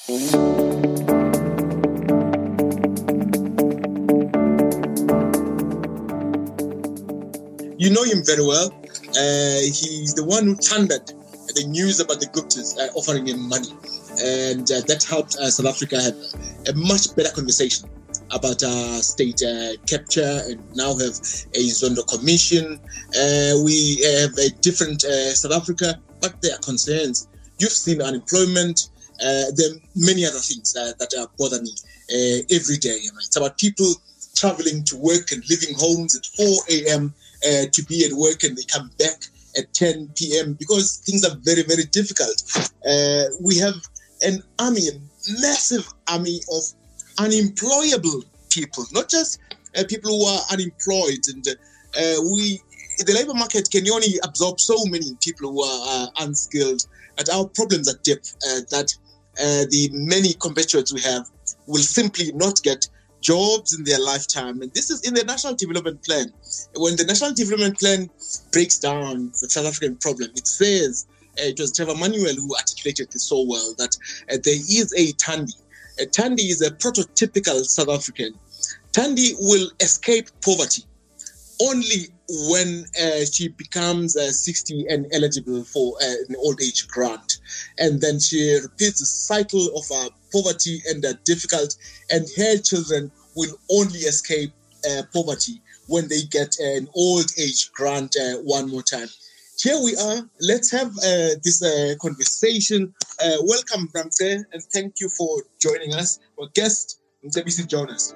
You know him very well. He's the one who thundered the news about the Guptas offering him money. And that helped South Africa have a much better conversation about state capture, and now have a Zondo Commission. We have a different South Africa, but there are concerns. You've seen unemployment. There are many other things that bother me every day. It's about people traveling to work and leaving homes at 4 a.m. To be at work, and they come back at 10 p.m. because things are very, very difficult. We have an army, a massive army of unemployable people, not just people who are unemployed. And the labor market can only absorb so many people who are unskilled. And our problems are deep, that the many compatriots we have will simply not get jobs in their lifetime. And this is in the National Development Plan. When the National Development Plan breaks down the South African problem, it says, it was Trevor Manuel who articulated this so well, that there is a Thandi. Thandi is a prototypical South African. Thandi will escape poverty only when she becomes 60 and eligible for an old age grant. And then she repeats the cycle of poverty and difficult, and her children will only escape poverty when they get an old age grant one more time. Here we are. Let's have this conversation. Welcome, Ramse, and thank you for joining us. Our guest, Mcebisi Jonas.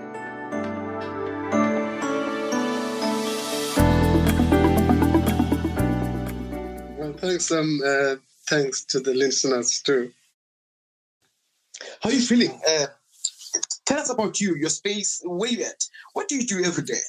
Well, thanks. Thanks to the listeners too. How are you feeling? Tell us about you, your space, where you at. What do you do every day?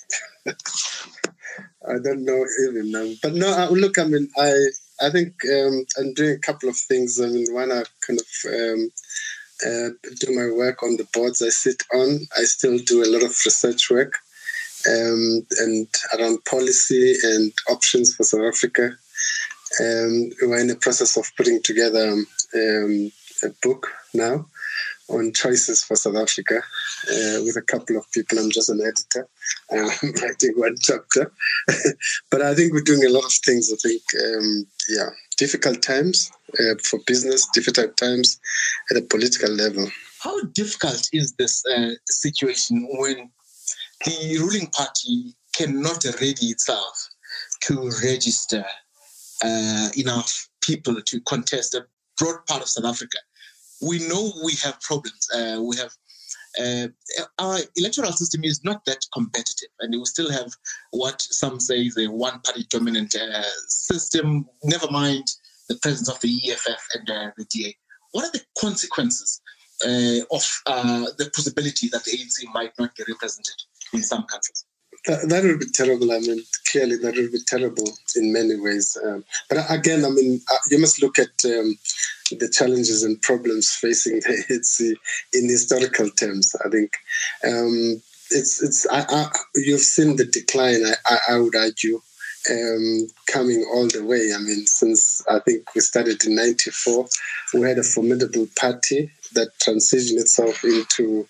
I don't know even now. But no, look, I mean, I think I'm doing a couple of things. I mean, one, I kind of do my work on the boards I sit on. I still do a lot of research work and around policy and options for South Africa. We're in the process of putting together a book now on choices for South Africa with a couple of people. I'm just an editor. I'm writing one chapter. But I think we're doing a lot of things. I think, difficult times for business, difficult times at a political level. How difficult is this situation when the ruling party cannot ready itself to register enough people to contest a broad part of South Africa? We know we have problems. We have our electoral system is not that competitive, and we still have what some say is a one-party dominant system. Never mind the presence of the EFF and the DA. What are the consequences of the possibility that the ANC might not be represented in some countries? That would be terrible. I mean, clearly that would be terrible in many ways. But again, I mean, you must look at the challenges and problems facing the ANC in historical terms. I think you've seen the decline, I would argue, coming all the way. I mean, since I think we started in 94, we had a formidable party that transitioned itself into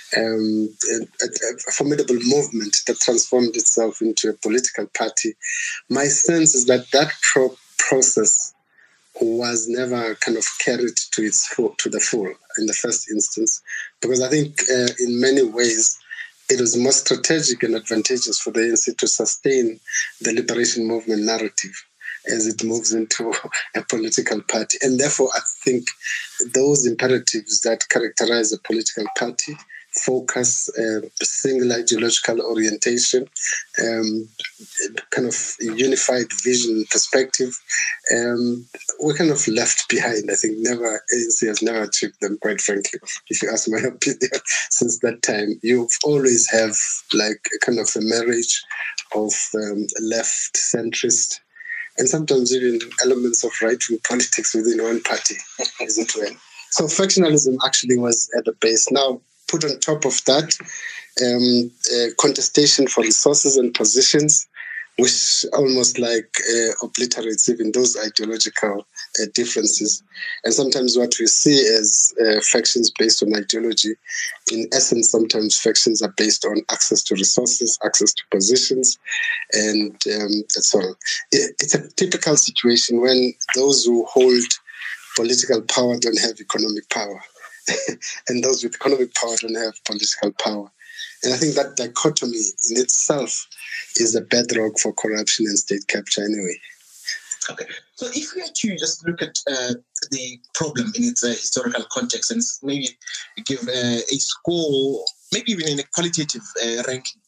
a formidable movement that transformed itself into a political party. My sense is that process was never kind of carried to the full in the first instance, because I think in many ways it was more strategic and advantageous for the ANC to sustain the liberation movement narrative as it moves into a political party. And therefore, I think those imperatives that characterize a political party, focus, single ideological orientation, kind of unified vision perspective, were kind of left behind. I think ANC has never achieved them, quite frankly, if you ask my opinion. Since that time, you've always have like a kind of a marriage of left, centrist, and sometimes even elements of right-wing politics within one party, as it were. So factionalism actually was at the base. Now, put on top of that, contestation for resources and positions, which almost like obliterates even those ideological differences. And sometimes what we see as factions based on ideology, in essence, sometimes factions are based on access to resources, access to positions, and so on. It's a typical situation when those who hold political power don't have economic power, and those with economic power don't have political power. And I think that dichotomy in itself is a bedrock for corruption and state capture anyway. Okay. So if we are to just look at the problem in its historical context and maybe give a score, maybe even in a qualitative ranking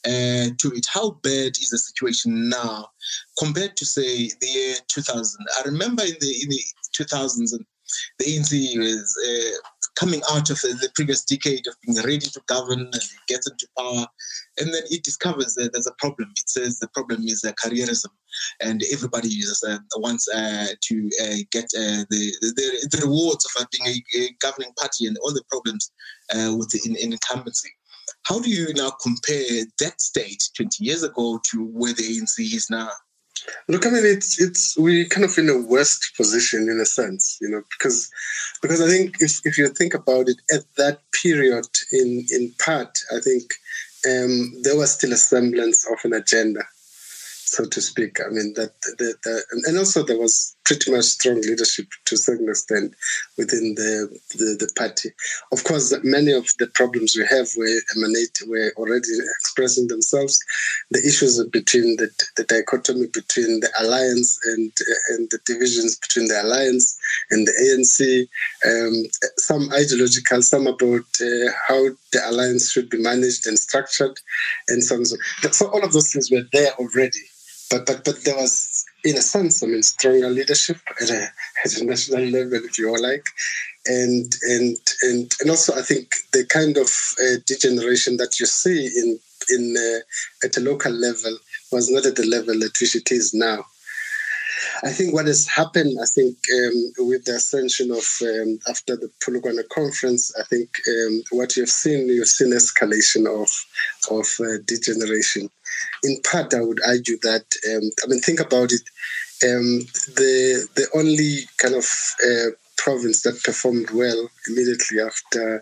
to it, how bad is the situation now compared to, say, the year 2000? I remember in the 2000s, the ANC was coming out of the previous decade of being ready to govern, and it gets into power, and then it discovers that there's a problem. It says the problem is careerism, and everybody wants to get the rewards of being a governing party and all the problems with the incumbency. How do you now compare that state 20 years ago to where the ANC is now? Look, I mean, it's we kind of in a worst position in a sense, because I think if you think about it, at that period, in part, I think there was still a semblance of an agenda, so to speak. I mean, and also there was pretty much strong leadership to a certain extent within the party. Of course, many of the problems we have were already expressing themselves. The issues between the dichotomy between the alliance and the divisions between the alliance and the ANC, some ideological, some about how the alliance should be managed and structured, and so on. So all of those things were there already. But there was, in a sense, I mean, stronger leadership at a national level, if you like, and also I think the kind of degeneration that you see in at a local level was not at the level at which it is now. I think what has happened, with the ascension of after the Polokwane conference, I think what you've seen escalation of degeneration. In part, I would argue that think about it. The only kind of province that performed well immediately after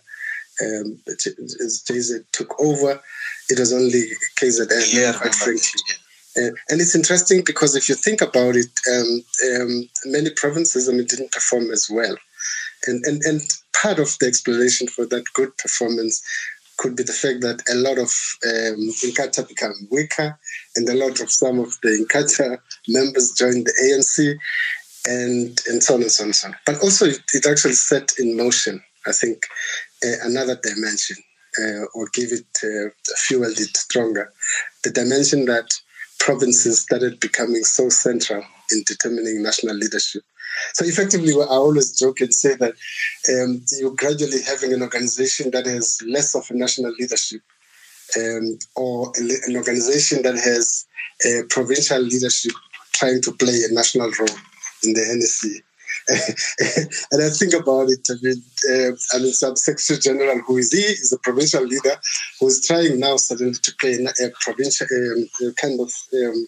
JZ took over, it was only KZN, quite frankly. And it's interesting because if you think about it, many provinces didn't perform as well, and part of the explanation for that good performance could be the fact that a lot of Inkatha became weaker, and a lot of some of the Inkatha members joined the ANC, and so on and so on and so on. But also it actually set in motion, I think, another dimension, or give it fueled it stronger, the dimension that provinces started becoming so central in determining national leadership. So effectively, I always joke and say that you're gradually having an organization that has less of a national leadership, or an organization that has a provincial leadership trying to play a national role in the NEC. And I think about it, some Secretary General, who is he? Is a provincial leader who is trying now suddenly to play a provincial kind of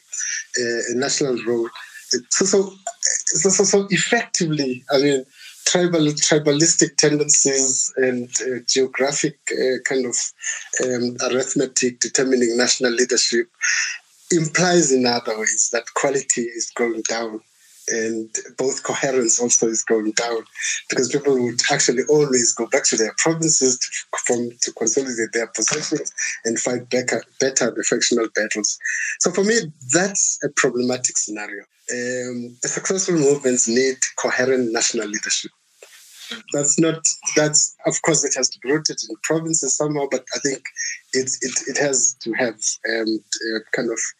a national role. So effectively, tribalistic tendencies and geographic kind of arithmetic determining national leadership implies in other ways that quality is going down. And both coherence also is going down, because people would actually always go back to their provinces to consolidate their possessions and fight better the factional battles. So for me, that's a problematic scenario. Successful movements need coherent national leadership. That's of course it has to be rooted in provinces somehow, but I think it has to have kind of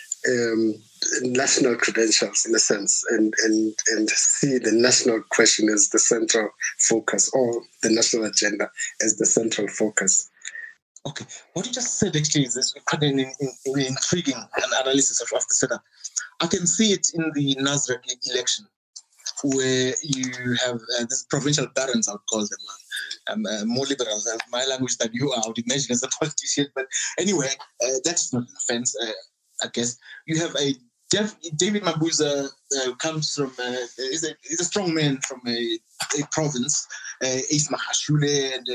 national credentials in a sense, and see the national question as the central focus, or the national agenda as the central focus. Okay, what you just said actually is this quite an intriguing analysis of the setup. I can see it in the Nasrec election, where you have these provincial barons, I would call them, more liberals. My language than you are, I would imagine, as a politician. But anyway, that's not an offense. I guess. You have a David Mabuza comes from is a strong man from a province, Ace Mahashule, and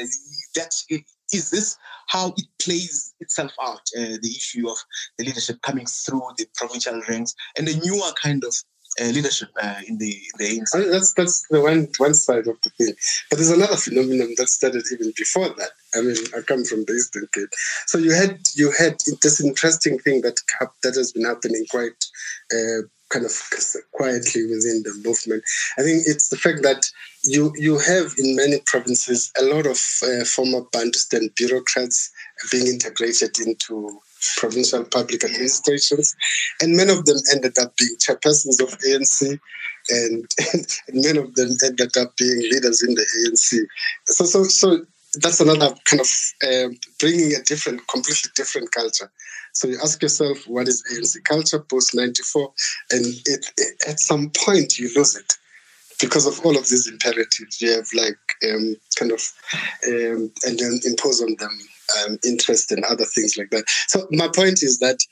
is this how it plays itself out? The issue of the leadership coming through the provincial ranks and a newer kind of leadership in the ANC. I mean, that's the one side of the thing. But there's another phenomenon that started even before that. I mean, I come from the Eastern Cape, so you had this interesting thing that has been happening quite kind of quietly within the movement. I think it's the fact that you have in many provinces a lot of former Bantustan bureaucrats being integrated into provincial public administrations, and many of them ended up being chairpersons of ANC, and many of them ended up being leaders in the ANC. So that's another kind of bringing a completely different culture. So you ask yourself, what is ANC culture post 94? And at some point you lose it because of all of these imperatives. You have and then impose on them interest and other things like that. So my point is that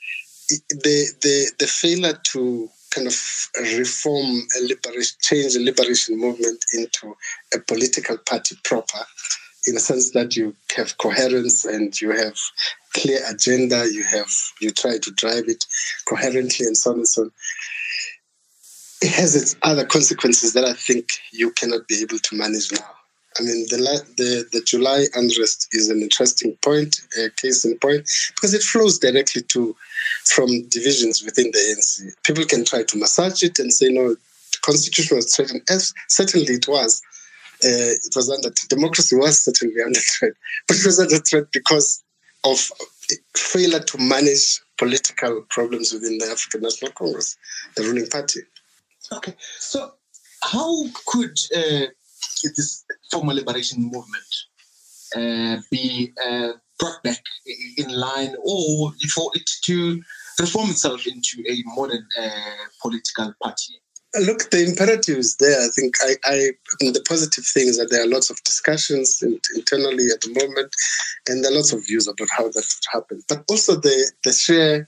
the failure to kind of change the liberation movement into a political party proper, in a sense that you have coherence and you have clear agenda, you try to drive it coherently and so on and so on. It has its other consequences that I think you cannot be able to manage now. I mean, the July unrest is an interesting point, a case in point, because it flows directly from divisions within the ANC. People can try to massage it and say, no, the constitution was threatened. Certainly it was. It was under democracy was certainly under threat, but it was under threat because of failure to manage political problems within the African National Congress, the ruling party. Okay, so how could this former liberation movement be brought back in line, or for it to transform itself into a modern political party? Look, the imperative is there. I think the positive thing is that there are lots of discussions internally at the moment, and there are lots of views about how that would happen. But also the sheer,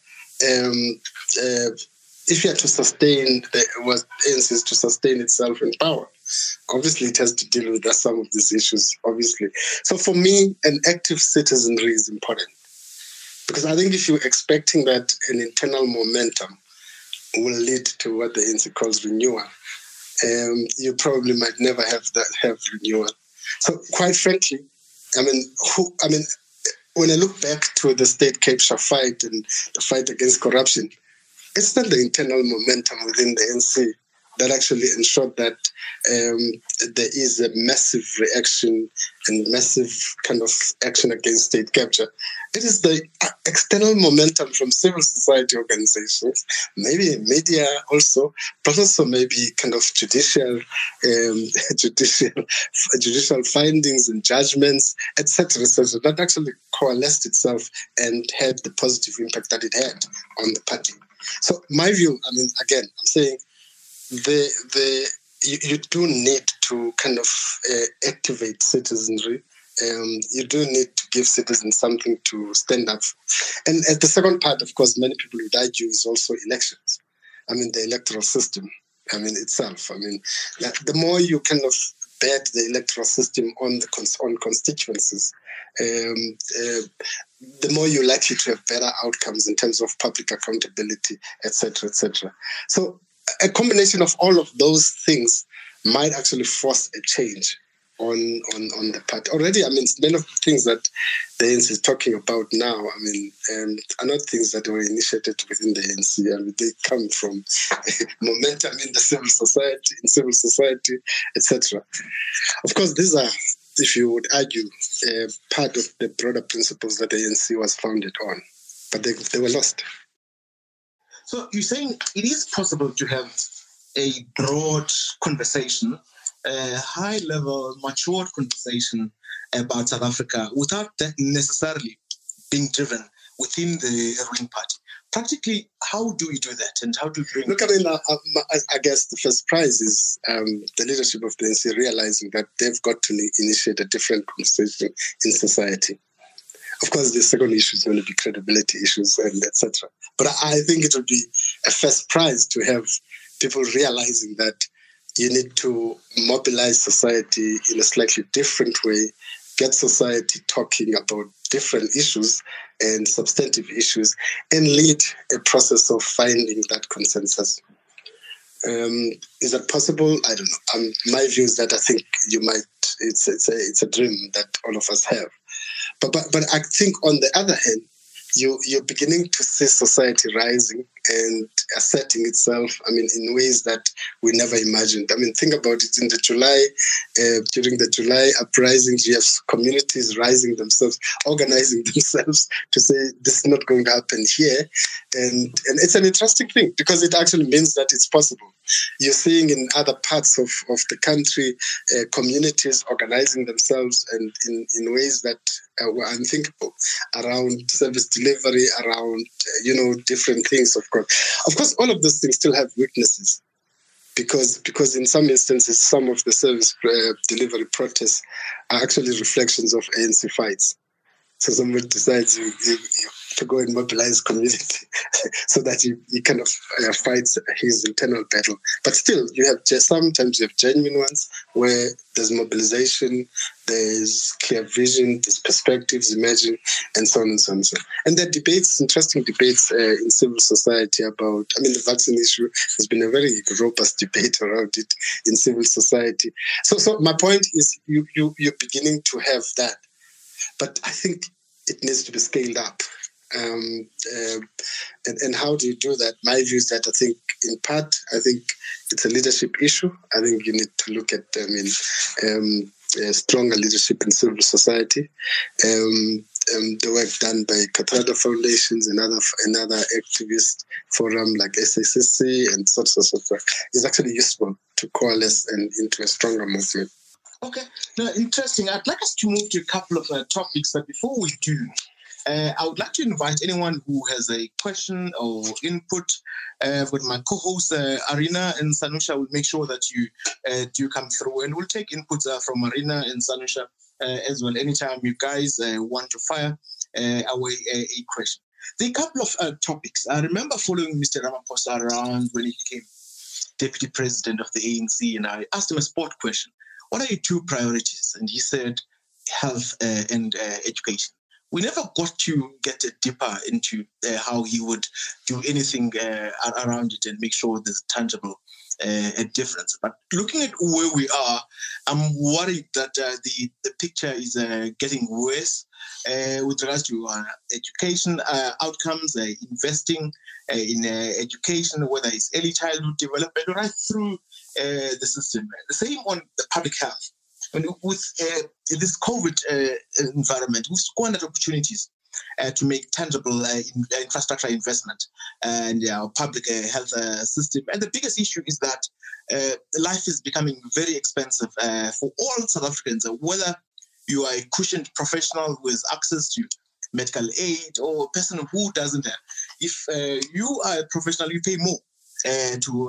if you are to sustain what ANC is to sustain itself in power, obviously it has to deal with some of these issues, obviously. So for me, an active citizenry is important, because I think if you're expecting that an internal momentum will lead to what the ANC calls renewal, you probably might never have renewal. So quite frankly, I mean, when I look back to the State Capture fight and the fight against corruption, it's not the internal momentum within the ANC that actually ensured that there is a massive reaction and massive kind of action against state capture. It is the external momentum from civil society organizations, maybe media also, but also maybe kind of judicial findings and judgments, etc., that actually coalesced itself and had the positive impact that it had on the party. So my view, I mean, again, I'm saying you do need to kind of activate citizenry. You do need to give citizens something to stand up for. And as the second part, of course, many people would argue is also elections. I mean, the electoral system, I mean, itself. I mean, the more you kind of bet the electoral system on constituencies, the more you're likely to have better outcomes in terms of public accountability, etc., etc. So a combination of all of those things might actually force a change on the party. Already, I mean, many of the things that the ANC is talking about now, I mean, are not things that were initiated within the ANC. I mean, they come from momentum in the civil society, etc. Of course, these are, if you would argue, part of the broader principles that the ANC was founded on, but they were lost. So you're saying it is possible to have a broad conversation, a high-level, matured conversation about South Africa without that necessarily being driven within the ruling party. Practically, how do we do that, and how do we bring... Look, I mean, I guess the first prize is the leadership of the ANC realizing that they've got to initiate a different conversation in society. Of course, the second issue is going to be credibility issues and etc. But I think it would be a first prize to have people realizing that you need to mobilize society in a slightly different way, get society talking about different issues and substantive issues, and lead a process of finding that consensus. Is that possible? I don't know. My view is that I think you might. It's a dream that all of us have. But I think on the other hand, you're beginning to see society rising and asserting itself, in ways that we never imagined. Think about it. In the July, during the July uprisings, you have communities rising themselves, organizing themselves to say this is not going to happen here. And it's an interesting thing because it actually means that it's possible. You're seeing in other parts of the country, communities organizing themselves and in ways that were unthinkable around service delivery, around, different things, of course, all of those things still have weaknesses because in some instances, some of the service delivery protests are actually reflections of ANC fights. So somebody decides to go and mobilize community so that he kind of fights his internal battle. But still, sometimes you have genuine ones where there's mobilization, there's clear vision, there's perspectives emerging, and so on and so on. And there are debates, interesting debates in civil society about, the vaccine issue. There's been a very robust debate around it in civil society. So my point is you're beginning to have that. But I think it needs to be scaled up. And how do you do that? My view is that in part, it's a leadership issue. I think you need to look at stronger leadership in civil society. The work done by Kathrada Foundations and another activist forum like SACC and such is actually useful to coalesce and into a stronger movement. Okay, no, interesting. I'd like us to move to a couple of topics, but before we do, I would like to invite anyone who has a question or input. With my co-hosts, Arina and Sanusha, will make sure that you do come through, and we'll take inputs from Arina and Sanusha as well. Anytime you guys want to fire away a question. There are a couple of topics. I remember following Mr. Ramaphosa around when he became deputy president of the ANC, and I asked him a sport question. What are your two priorities? And he said health and education. We never got to get deeper into how he would do anything around it and make sure there's tangible a difference. But looking at where we are, I'm worried that the picture is getting worse with regards to education outcomes, investing in education, whether it's early childhood development or right through the system. The same on the public health. With this COVID environment, we've squandered opportunities to make tangible infrastructure investment in our public health system. And the biggest issue is that life is becoming very expensive for all South Africans, whether you are a cushioned professional who has access to medical aid or a person who doesn't have. If you are a professional, you pay more to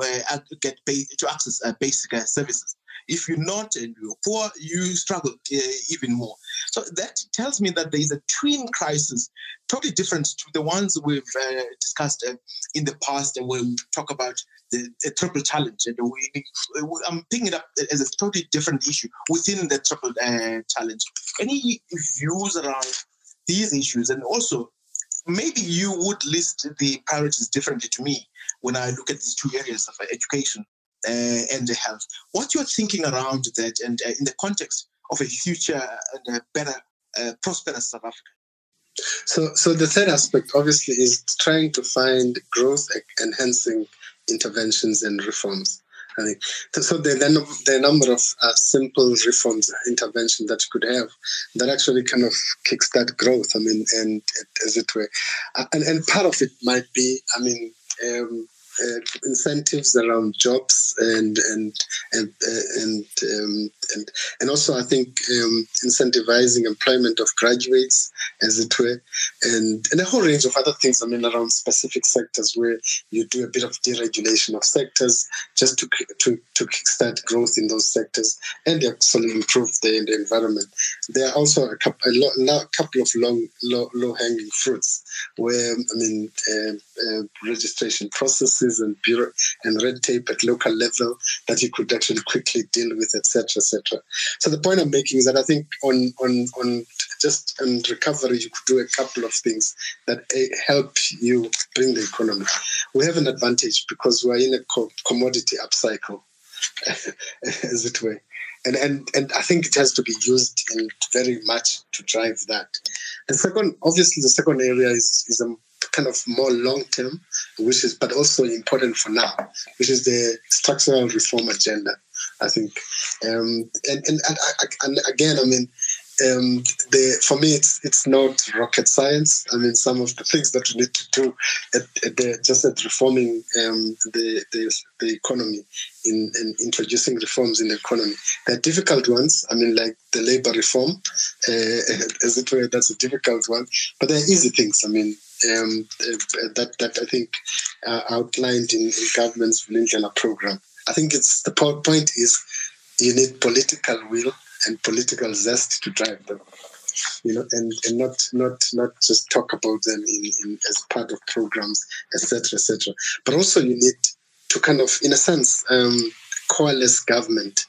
access basic services. If you're not and you're poor, you struggle even more. So that tells me that there is a twin crisis, totally different to the ones we've discussed in the past, where we talk about the triple challenge. And I'm picking it up as a totally different issue within the triple challenge. Any views around these issues? And also, maybe you would list the priorities differently to me when I look at these two areas of education and the health. What you're thinking around that, and in the context of a future and a better, prosperous South Africa? So the third aspect, obviously, is trying to find growth-enhancing interventions and reforms. I think so. There are a number of simple reforms, interventions that you could have that actually kind of kickstart growth. And as it were, and part of it might be, incentives around jobs and also I think incentivizing employment of graduates, as it were, and a whole range of other things. I mean, around specific sectors where you do a bit of deregulation of sectors just to kickstart growth in those sectors and actually improve the environment. There are also a couple of low-hanging fruits where, I mean, registration processes and bureau and red tape at local level that you could actually quickly deal with, etc., etc. So the point I'm making is that I think on recovery, you could do a couple of things that help you bring the economy. We have an advantage because we're in a commodity upcycle, as it were. And I think it has to be used in very much to drive that. The second area is a kind of more long-term, but also important for now, which is the structural reform agenda, I think. And again, I mean, for me, it's not rocket science. I mean, some of the things that we need to do at reforming the economy in introducing reforms in the economy. They're difficult ones. I mean, like the labor reform, as it were, that's a difficult one. But they're easy things. I mean, that I think outlined in government's Vulindlela program. I think the point is you need political will and political zest to drive them, and not just talk about them in as part of programs, etc., etc. But also you need to kind of, in a sense, coalesce government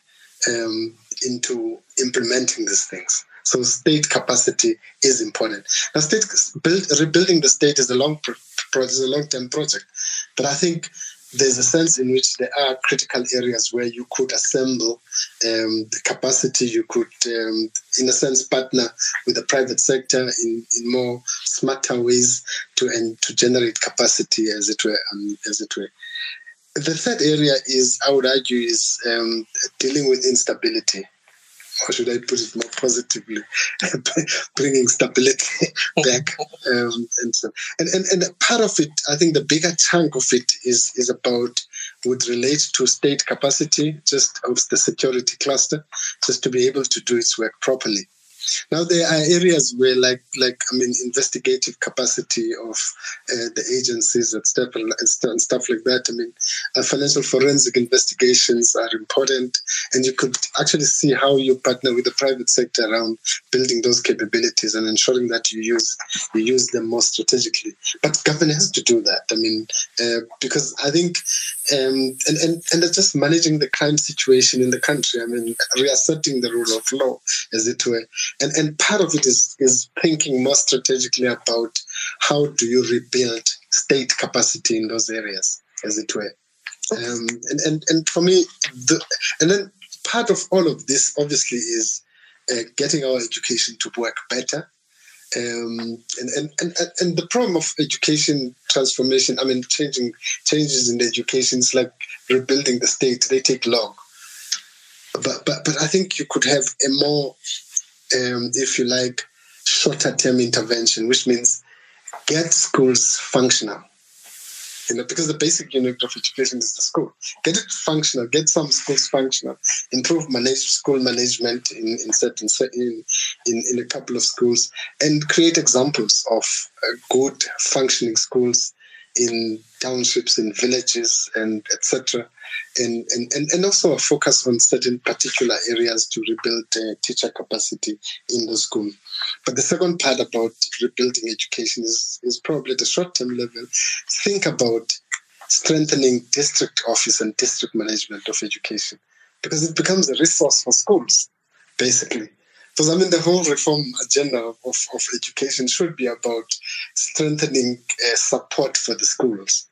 into implementing these things. So state capacity is important. Now, rebuilding the state is a long-term project, but I think there's a sense in which there are critical areas where you could assemble the capacity. You could, in a sense, partner with the private sector in more smarter ways to generate capacity, as it were. The third area is, I would argue, is dealing with instability. Or should I put it more positively, bringing stability back, and part of it, I think the bigger chunk of it would relate to state capacity, just of the security cluster, just to be able to do its work properly. Now there are areas where, investigative capacity of the agencies and stuff like that. I mean, financial forensic investigations are important, and you could actually see how you partner with the private sector around building those capabilities and ensuring that you use them more strategically. But government has to do that. I mean, because I think, and just managing the crime situation in the country. I mean, reasserting the rule of law, as it were. And part of it is thinking more strategically about how do you rebuild state capacity in those areas, as it were. And for me, and then part of all of this obviously is getting our education to work better. And the problem of education transformation, I mean, changes in the education is like rebuilding the state. They take long. But I think you could have a more, if you like, shorter-term intervention, which means get schools functional. Because the basic unit of education is the school. Get it functional. Get some schools functional. Improve school management in a couple of schools, and create examples of good functioning schools in townships, in villages, and etc. And also a focus on certain particular areas to rebuild teacher capacity in the school. But the second part about rebuilding education is probably at the short-term level. Think about strengthening district office and district management of education, because it becomes a resource for schools, basically. Because I mean, the whole reform agenda of education should be about strengthening support for the schools.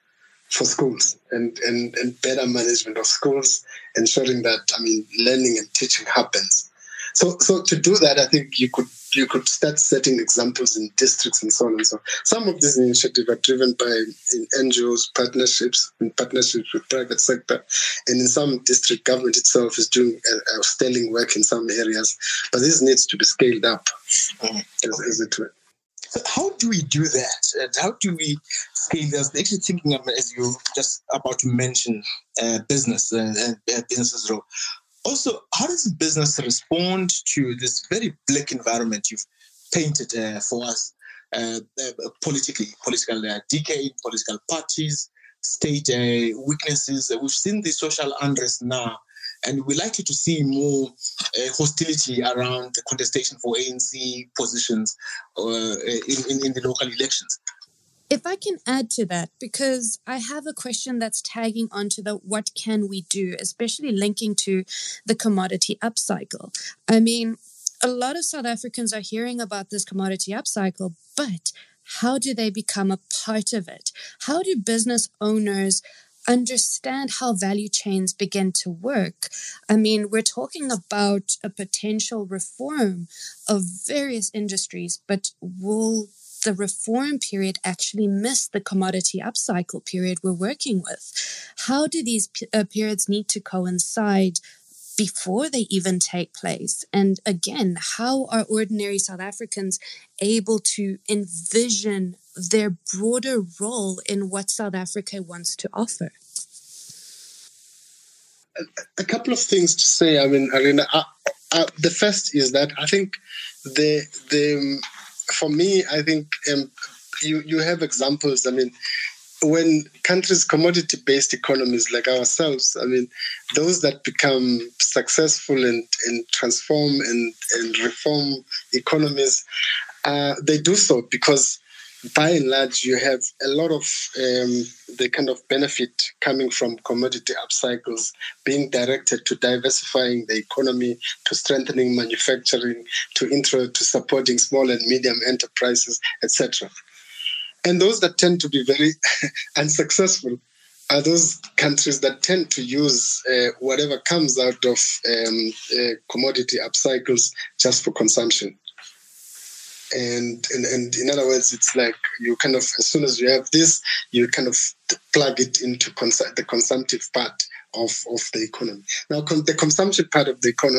And better management of schools, ensuring that, I mean, learning and teaching happens. So to do that, I think you could start setting examples in districts and so on and so on. Some of these initiatives are driven by NGOs, partnerships with private sector, and in some district government itself is doing outstanding work in some areas. But this needs to be scaled up, as it were. So how do we do that? And how do we scale this? Actually thinking of, as you just about to mention, business and businesses role. Also, how does business respond to this very bleak environment you've painted for us? Political decay, political parties, state weaknesses. We've seen the social unrest now, and we're likely to see more hostility around the contestation for ANC positions in the local elections. If I can add to that, because I have a question that's tagging onto the what can we do, especially linking to the commodity upcycle. I mean, a lot of South Africans are hearing about this commodity upcycle, but how do they become a part of it? How do business owners understand how value chains begin to work? I mean, we're talking about a potential reform of various industries, but will the reform period actually miss the commodity upcycle period we're working with? How do these periods need to coincide before they even take place? And again, how are ordinary South Africans able to envision their broader role in what South Africa wants to offer? A couple of things to say. I mean, Arina, the first is that I think for me, I think you have examples. I mean, when countries, commodity-based economies like ourselves, I mean, those that become successful and transform and reform economies, they do so because by and large, you have a lot of the kind of benefit coming from commodity upcycles being directed to diversifying the economy, to strengthening manufacturing, to supporting small and medium enterprises, etc. And those that tend to be very unsuccessful are those countries that tend to use whatever comes out of commodity upcycles just for consumption. And in other words, it's like you kind of, as soon as you have this, you kind of plug it into the consumptive part of the economy. Now, the consumption part of the economy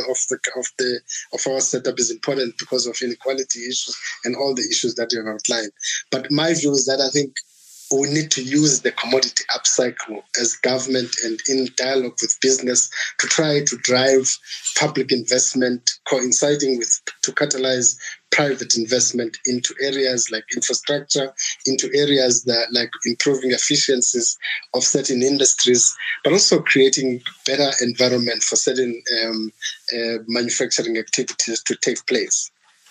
of our setup is important because of inequality issues and all the issues that you have outlined. But my view is that I think we need to use the commodity upcycle as government and in dialogue with business to try to drive public investment, coinciding with to catalyze private investment into areas like infrastructure, into areas that like improving efficiencies of certain industries, but also creating better environment for certain manufacturing activities to take place.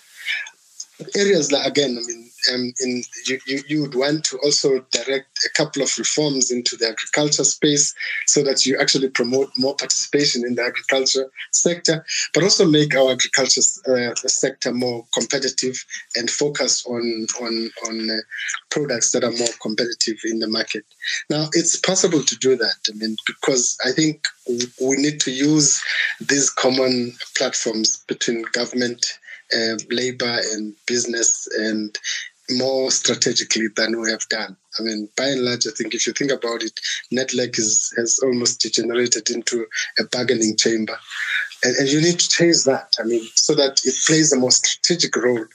Areas like, again, I mean, you would want to also direct a couple of reforms into the agriculture space so that you actually promote more participation in the agriculture sector, but also make our agriculture sector more competitive and focus on products that are more competitive in the market. Now, it's possible to do that, I mean, because I think we need to use these common platforms between government, labor and business, and more strategically than we have done. I mean, by and large, I think if you think about it, NEDLAC has almost degenerated into a bargaining chamber. And you need to change that, I mean, so that it plays a more strategic role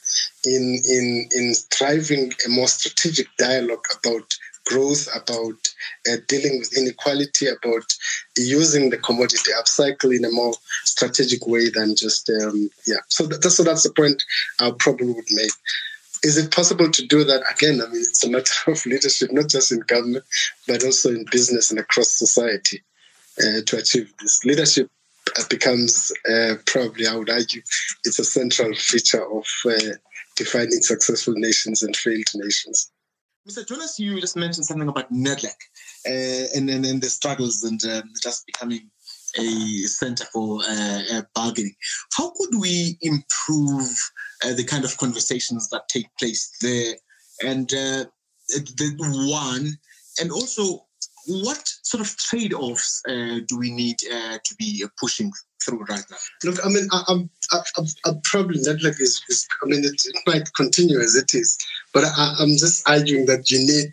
in driving a more strategic dialogue about growth, about dealing with inequality, about using the commodity upcycle in a more strategic way than just, So that's the point I probably would make. Is it possible to do that? Again, I mean, it's a matter of leadership, not just in government, but also in business and across society to achieve this. Leadership becomes probably, I would argue, it's a central feature of defining successful nations and failed nations. Mr. Jonas, you just mentioned something about NEDLAC and the struggles and just becoming a center for bargaining. How could we improve the kind of conversations that take place there? And and also, what sort of trade-offs do we need to be pushing through right now? Look, I mean, I'm probably NEDLAC is. I mean, it might continue as it is, but I'm just arguing that you need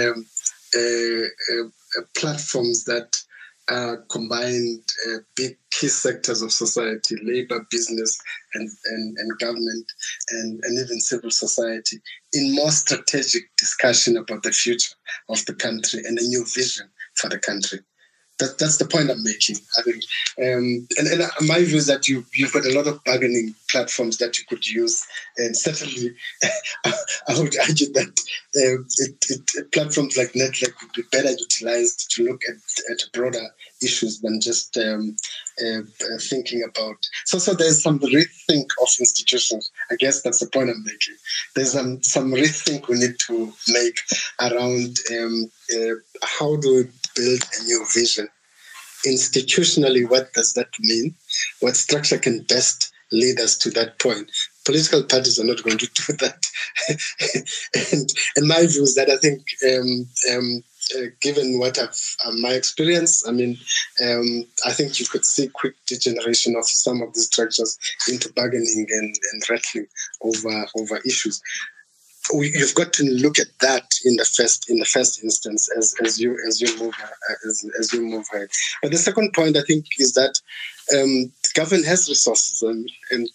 platforms that combine big key sectors of society, labor, business, and government, and even civil society in more strategic discussion about the future of the country and a new vision for the country. That's the point I'm making, I think. And my view is that you've got a lot of bargaining platforms that you could use. And certainly, I would argue that platforms like Netlek would be better utilized to look at broader issues than just thinking about. So there's some rethink of institutions. I guess that's the point I'm making. There's some rethink we need to make around how do we build a new vision. Institutionally, what does that mean? What structure can best lead us to that point? Political parties are not going to do that. and my view is that I think, given what my experience, I mean, I think you could see quick degeneration of some of the structures into bargaining and rattling over issues. You've got to look at that in the first instance as you move ahead. But the second point I think is that government has resources and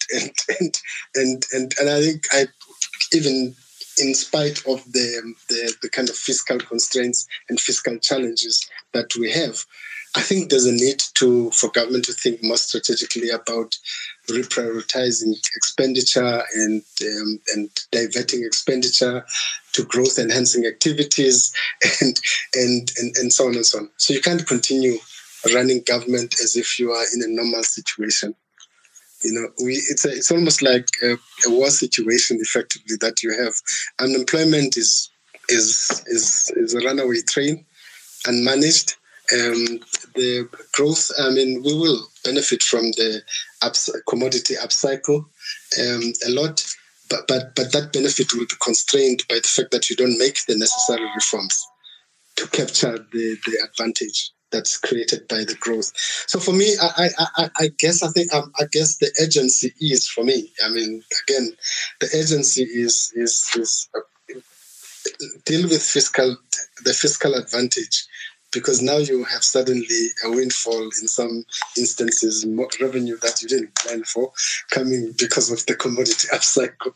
I think even in spite of the kind of fiscal constraints and fiscal challenges that we have, I think there's a need for government to think more strategically about reprioritizing expenditure and diverting expenditure to growth enhancing activities and so on and so on. So you can't continue running government as if you are in a normal situation. You know, it's almost like a war situation effectively that you have. Unemployment is a runaway train, unmanaged. The growth, I mean, we will benefit from the commodity upcycle a lot, but that benefit will be constrained by the fact that you don't make the necessary reforms to capture the advantage that's created by the growth. So for me, I guess the urgency is, for me, I mean, again, the urgency is deal with the fiscal advantage. Because now you have suddenly a windfall in some instances, more revenue that you didn't plan for, coming because of the commodity upcycle.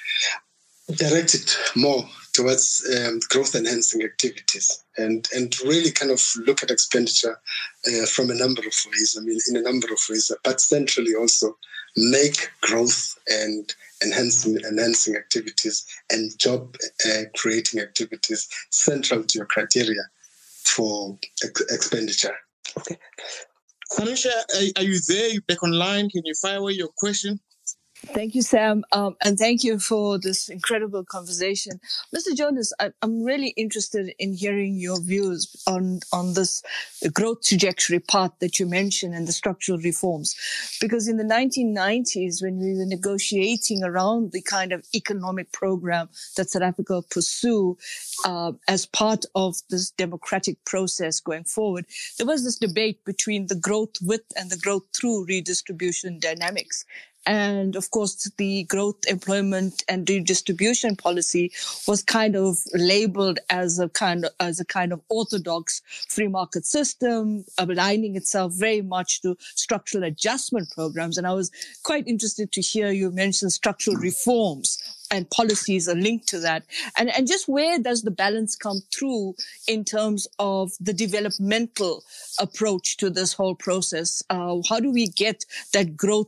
Direct it more towards growth-enhancing activities and really kind of look at expenditure from a number of ways. I mean, in a number of ways, but centrally also make growth and enhancing activities and job-creating activities central to your criteria for expenditure. Okay. Tanisha, are you there? You back online? Can you fire away your question? Thank you, Sam. And thank you for this incredible conversation. Mr. Jonas, I'm really interested in hearing your views on this growth trajectory path that you mentioned and the structural reforms. Because in the 1990s, when we were negotiating around the kind of economic program that South Africa pursue as part of this democratic process going forward, there was this debate between the growth with and the growth through redistribution dynamics. And of course, the growth, employment, and redistribution policy was kind of labeled as a kind of orthodox free market system, aligning itself very much to structural adjustment programs. And I was quite interested to hear you mention structural reforms and policies are linked to that. And just where does the balance come through in terms of the developmental approach to this whole process? How do we get that growth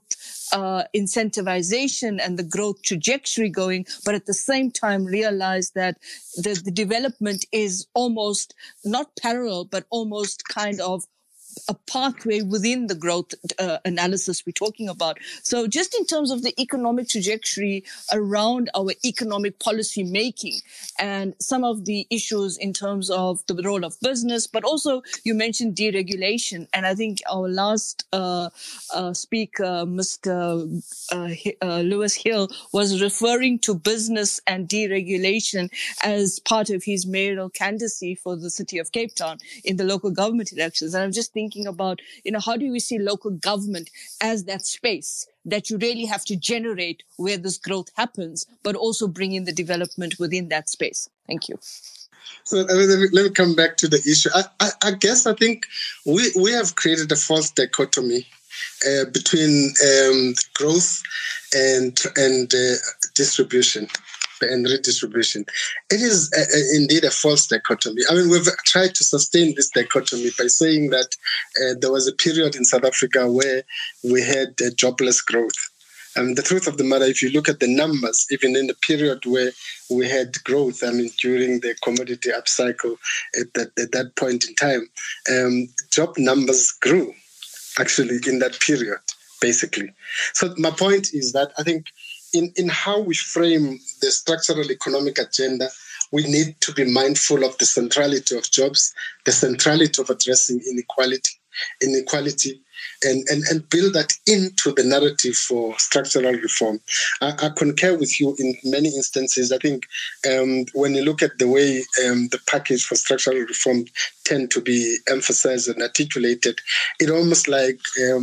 incentivization and the growth trajectory going, but at the same time realize that the development is almost not parallel, but almost kind of a pathway within the growth analysis we're talking about. So just in terms of the economic trajectory around our economic policy making and some of the issues in terms of the role of business, but also you mentioned deregulation. And I think our last speaker, Mr. Lewis Hill, was referring to business and deregulation as part of his mayoral candidacy for the city of Cape Town in the local government elections. And I'm just thinking about, how do we see local government as that space that you really have to generate where this growth happens, but also bring in the development within that space? Thank you. So let me come back to the issue. I think we have created a false dichotomy between growth and distribution and redistribution. It is indeed a false dichotomy. I mean, we've tried to sustain this dichotomy by saying that there was a period in South Africa where we had jobless growth. The truth of the matter, if you look at the numbers, even in the period where we had growth, I mean, during the commodity upcycle at that point in time, job numbers grew actually in that period, basically. So my point is that I think in how we frame the structural economic agenda, we need to be mindful of the centrality of jobs, the centrality of addressing inequality, and build that into the narrative for structural reform. I concur with you in many instances. I think when you look at the way the package for structural reform tend to be emphasized and articulated, it almost like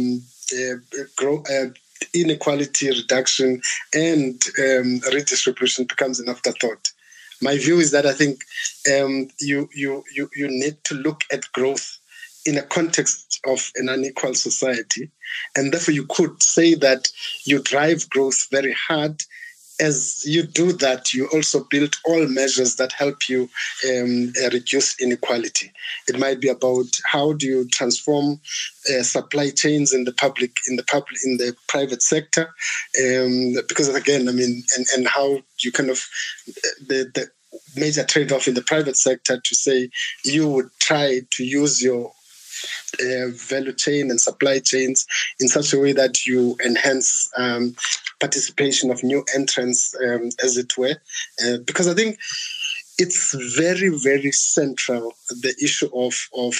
inequality reduction and redistribution becomes an afterthought. My view is that I think you need to look at growth in a context of an unequal society, and therefore you could say that you drive growth very hard. As you do that, you also build all measures that help you reduce inequality. It might be about how do you transform supply chains in the private sector, because again, I mean, and how you kind of the major trade-off in the private sector to say you would try to use your value chain and supply chains in such a way that you enhance participation of new entrants, as it were, because I think it's very, very central, the issue of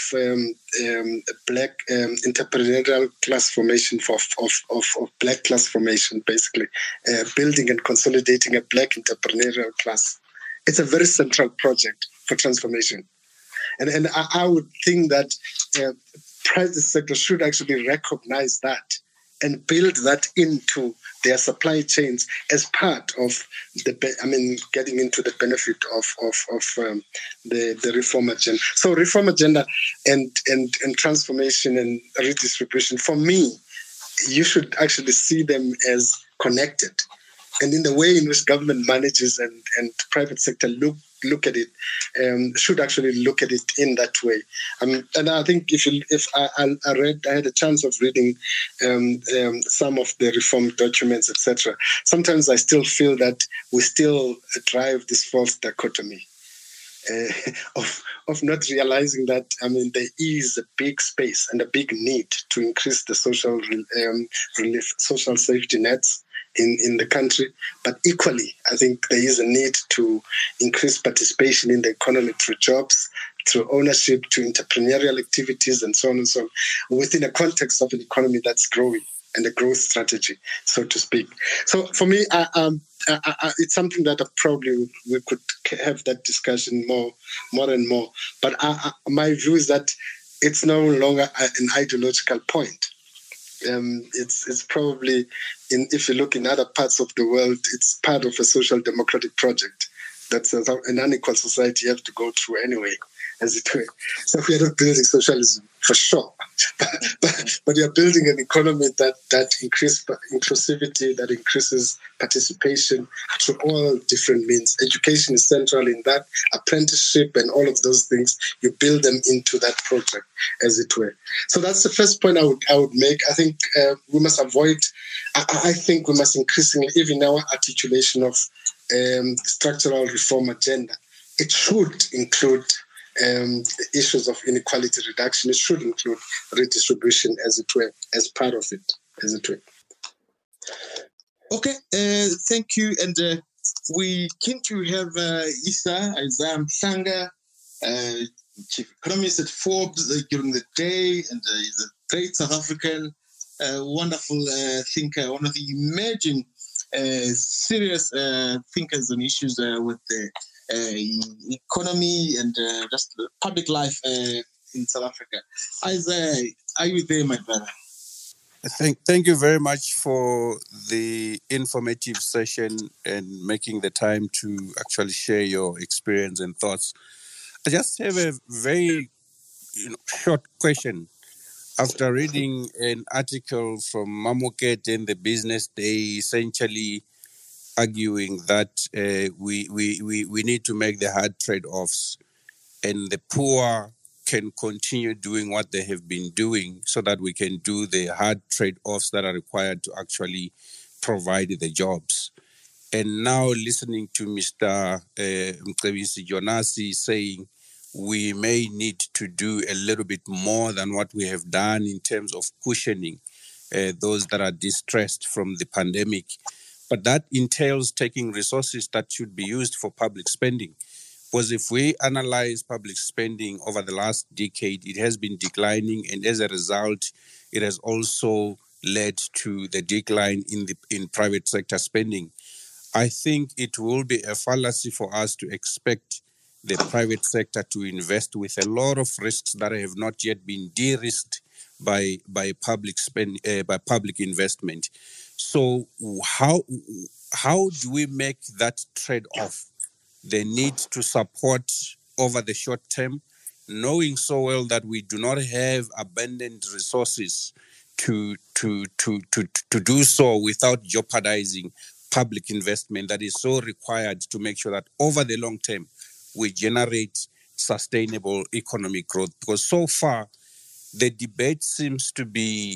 black entrepreneurial class formation, of black class formation, basically, building and consolidating a black entrepreneurial class. It's a very central project for transformation. And I would think that private sector should actually recognize that and build that into their supply chains as part of getting into the benefit of the reform agenda. So reform agenda and transformation and redistribution, for me, you should actually see them as connected. And in the way in which government manages and private sector look at it, should actually look at it in that way. And I think I had a chance of reading some of the reform documents, etc. Sometimes I still feel that we still drive this false dichotomy of not realizing that, I mean, there is a big space and a big need to increase the social relief, social safety nets in the country, but equally, I think there is a need to increase participation in the economy through jobs, through ownership, to entrepreneurial activities, and so on and so on, within a context of an economy that's growing and a growth strategy, so to speak. So for me, it's something that probably we could have that discussion more and more. But my view is that it's no longer an ideological point. It's probably, if you look in other parts of the world, it's part of a social democratic project. That's an unequal society you have to go through anyway, as it were. So we are not building socialism for sure, but you are building an economy that increases inclusivity, that increases participation through all different means. Education is central in that, apprenticeship and all of those things. You build them into that project, as it were. So that's the first point I would make. I think we must avoid. I think we must increasingly, even our articulation of structural reform agenda, it should include issues of inequality reduction. It should include redistribution, as it were, as part of it, as it were. Okay, thank you. And we keen to have Isaiah Mhlanga, chief economist at Forbes during the day, and he's a great South African, wonderful thinker, one of the emerging serious thinkers on issues with the economy and just public life in South Africa. Isaiah, are you there, my brother? Thank you very much for the informative session and making the time to actually share your experience and thoughts. I just have a very short question. After reading an article from Mamokete in the Business Day, essentially arguing that we need to make the hard trade-offs, and the poor can continue doing what they have been doing so that we can do the hard trade-offs that are required to actually provide the jobs. And now listening to Mr. Mcebisi Jonasi saying we may need to do a little bit more than what we have done in terms of cushioning those that are distressed from the pandemic. But that entails taking resources that should be used for public spending. Because if we analyze public spending over the last decade, it has been declining, and as a result, it has also led to the decline in private sector spending. I think it will be a fallacy for us to expect the private sector to invest with a lot of risks that have not yet been de-risked by public investment. So how do we make that trade-off? The need to support over the short term, knowing so well that we do not have abundant resources to do so without jeopardizing public investment that is so required to make sure that over the long term we generate sustainable economic growth. Because so far the debate seems to be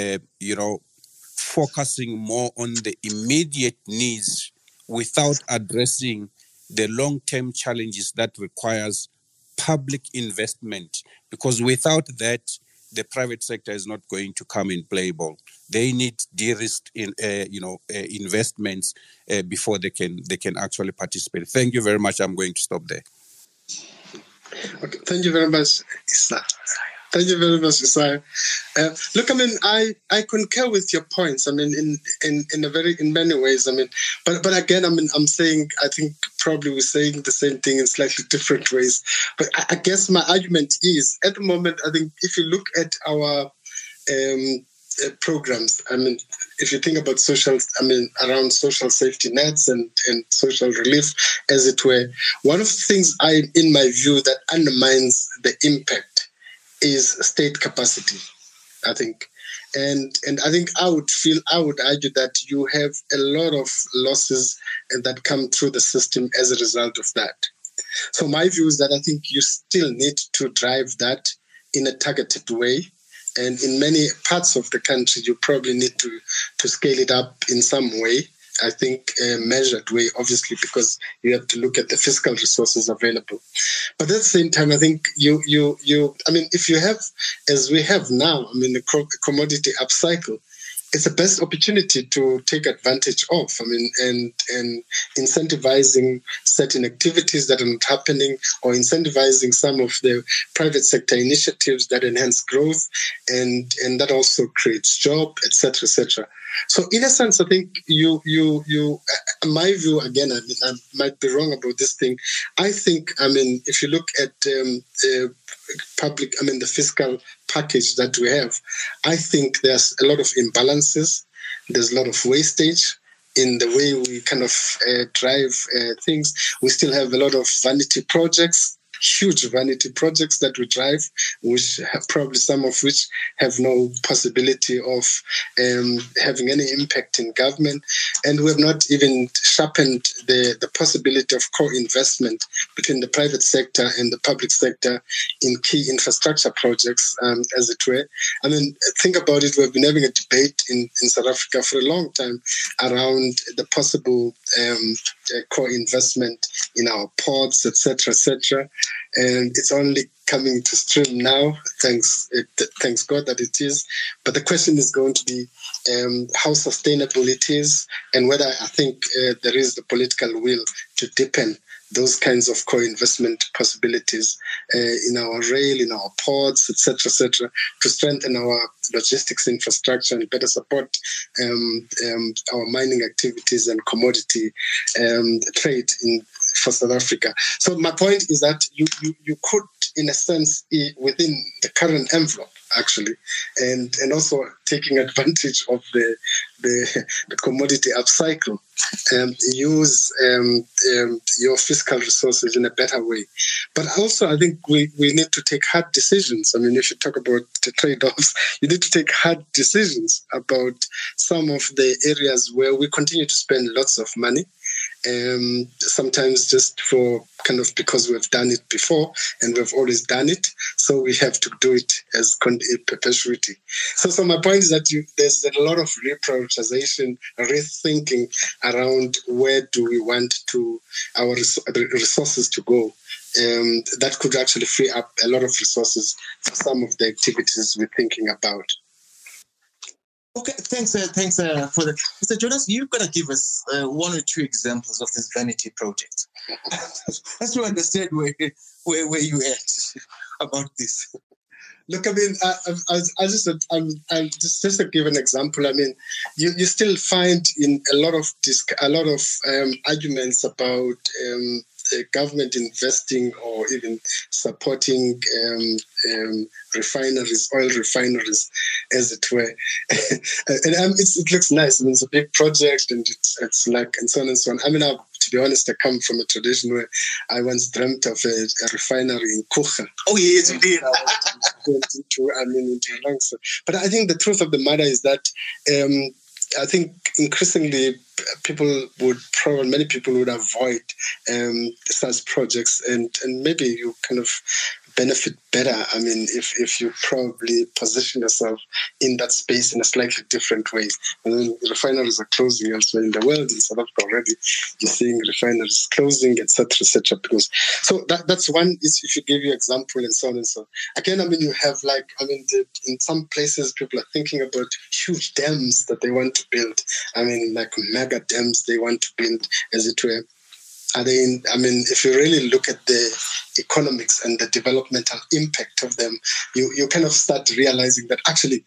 focusing more on the immediate needs without addressing the long-term challenges that requires public investment, because without that, the private sector is not going to come in play ball. They need de-risked investments before they can actually participate. Thank you very much. I'm going to stop there. Okay, thank you very much, Issa. Thank you very much, Isaiah. Look, I mean, I concur with your points. I mean, in many ways. I mean, but again, I mean, I'm saying, I think probably we're saying the same thing in slightly different ways. But I guess my argument is, at the moment, I think if you look at our programs, I mean, if you think about around social safety nets and social relief, as it were, one of the things in my view, that undermines the impact is state capacity, I think. And I think I would argue that you have a lot of losses that come through the system as a result of that. So my view is that I think you still need to drive that in a targeted way. And in many parts of the country, you probably need to scale it up in some way. I think a measured way, obviously, because you have to look at the fiscal resources available. But at the same time, I think I mean, if you have, as we have now, I mean, the commodity upcycle, it's the best opportunity to take advantage of. I mean, and incentivizing certain activities that are not happening, or incentivizing some of the private sector initiatives that enhance growth and that also creates job, etc., etc. So in a sense, I think my view, again, I mean, I might be wrong about this thing. I think, I mean, if you look at the fiscal package that we have, I think there's a lot of imbalances. There's a lot of wastage in the way we kind of drive things. We still have a lot of vanity projects, huge vanity projects that we drive, which have probably some of which have no possibility of having any impact in government. And we have not even sharpened the possibility of co-investment between the private sector and the public sector in key infrastructure projects, as it were. I mean, think about it. We've been having a debate in South Africa for a long time around the possible co-investment in our ports, etc., etc. And it's only coming to stream now. Thanks God that it is. But the question is going to be how sustainable it is, and whether I think there is the political will to deepen those kinds of co-investment possibilities in our rail, in our ports, etc., to strengthen our logistics infrastructure and better support our mining activities and commodity trade for South Africa. So my point is that you could in a sense, within the current envelope, actually, and also taking advantage of the commodity upcycle, use your fiscal resources in a better way. But also, I think we need to take hard decisions. I mean, if you talk about the trade-offs, you need to take hard decisions about some of the areas where we continue to spend lots of money, sometimes just for kind of because we've done it before and we've always done it, so we have to do it as perpetuity. So my point is that there's a lot of reprioritization, rethinking around where do we want to our resources to go. That could actually free up a lot of resources for some of the activities we're thinking about. Okay, thanks for that. Mr. Jonas, you've got to give us one or two examples of this vanity project. That's to understand where you at about this. Look, I mean, just to give an example. I mean, you still find in a lot of arguments about government investing or even supporting refineries, oil refineries, as it were. And it looks nice. I mean, it's a big project, and it's like, and so on and so on. I mean, to be honest, I come from a tradition where I once dreamt of a refinery in Kucha. Oh, yes, you did. Into Langsa. But I think the truth of the matter is that I think increasingly many people would avoid such projects, and maybe you kind of benefit better. I mean, if you probably position yourself in that space in a slightly different way. I mean, refineries are closing elsewhere in the world. In South Africa already, you're seeing refineries closing, etc., etc. Because so that's one. Is if you give you example and so on and so on. Again, I mean, you have in some places people are thinking about huge dams that they want to build. I mean, like mega dams they want to build, as it were. If you really look at the economics and the developmental impact of them, you kind of start realizing that actually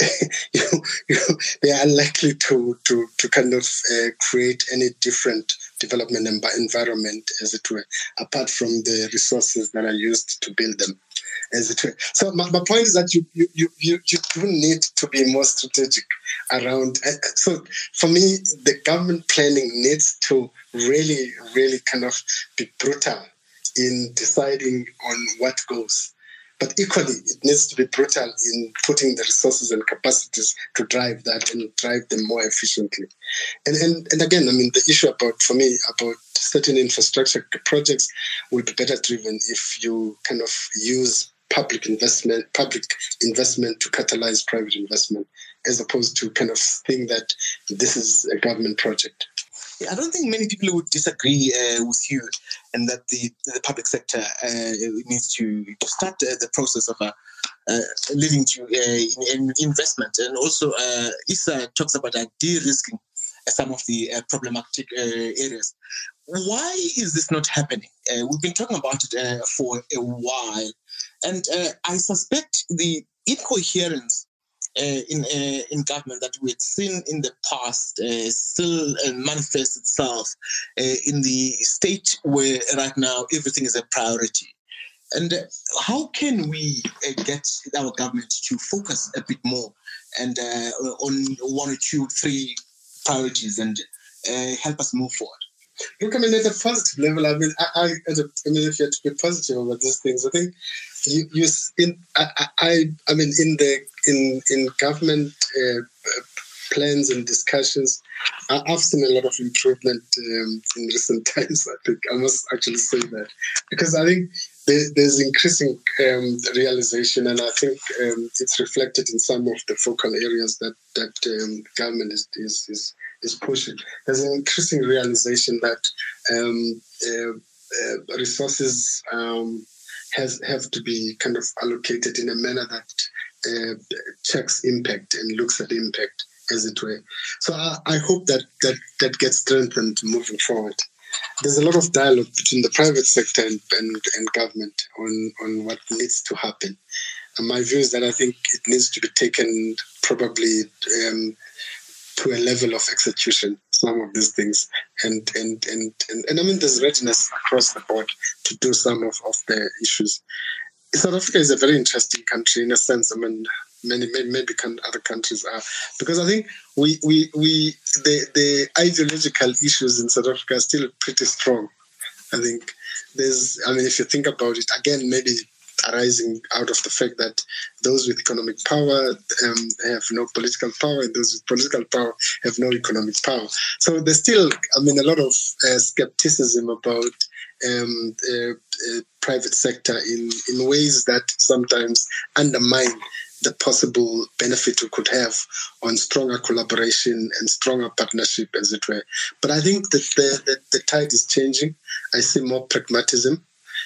they are unlikely to kind of create any different development environment, as it were, apart from the resources that are used to build them, as it were. So my point is that you do need to be more strategic around. So for me, the government planning needs to really, really kind of be brutal in deciding on what goes. But equally, it needs to be brutal in putting the resources and capacities to drive that and drive them more efficiently. And again, I mean, the issue about certain infrastructure projects will be better driven if you kind of use public investment to catalyze private investment, as opposed to kind of think that this is a government project. I don't think many people would disagree with you, and that the public sector needs to start the process of leading to investment. And also, Issa talks about de-risking some of the problematic areas. Why is this not happening? We've been talking about it for a while, and I suspect the incoherence in government that we've seen in the past still manifests itself in the state where right now everything is a priority. And how can we get our government to focus a bit more and on one or two, three priorities and help us move forward? Look, I mean, at a positive level, I mean, if you have to be positive about these things, I think in government plans and discussions, I've seen a lot of improvement in recent times. I think I must actually say that, because I think there's increasing realization, and I think it's reflected in some of the focal areas that government is pushing. There's an increasing realization that resources have to be kind of allocated in a manner that checks impact and looks at impact, as it were. So I hope that gets strengthened moving forward. There's a lot of dialogue between the private sector and government on what needs to happen. And my view is that I think it needs to be taken probably to a level of execution, some of these things. And I mean, there's readiness across the board to do some of the issues. South Africa is a very interesting country in a sense. I mean, maybe other countries are, because I think the ideological issues in South Africa are still pretty strong. I think if you think about it, again, maybe arising out of the fact that those with economic power have no political power, and those with political power have no economic power. So there's still, a lot of skepticism about private sector in ways that sometimes undermine the possible benefit we could have on stronger collaboration and stronger partnership, as it were. But I think that the tide is changing. I see more pragmatism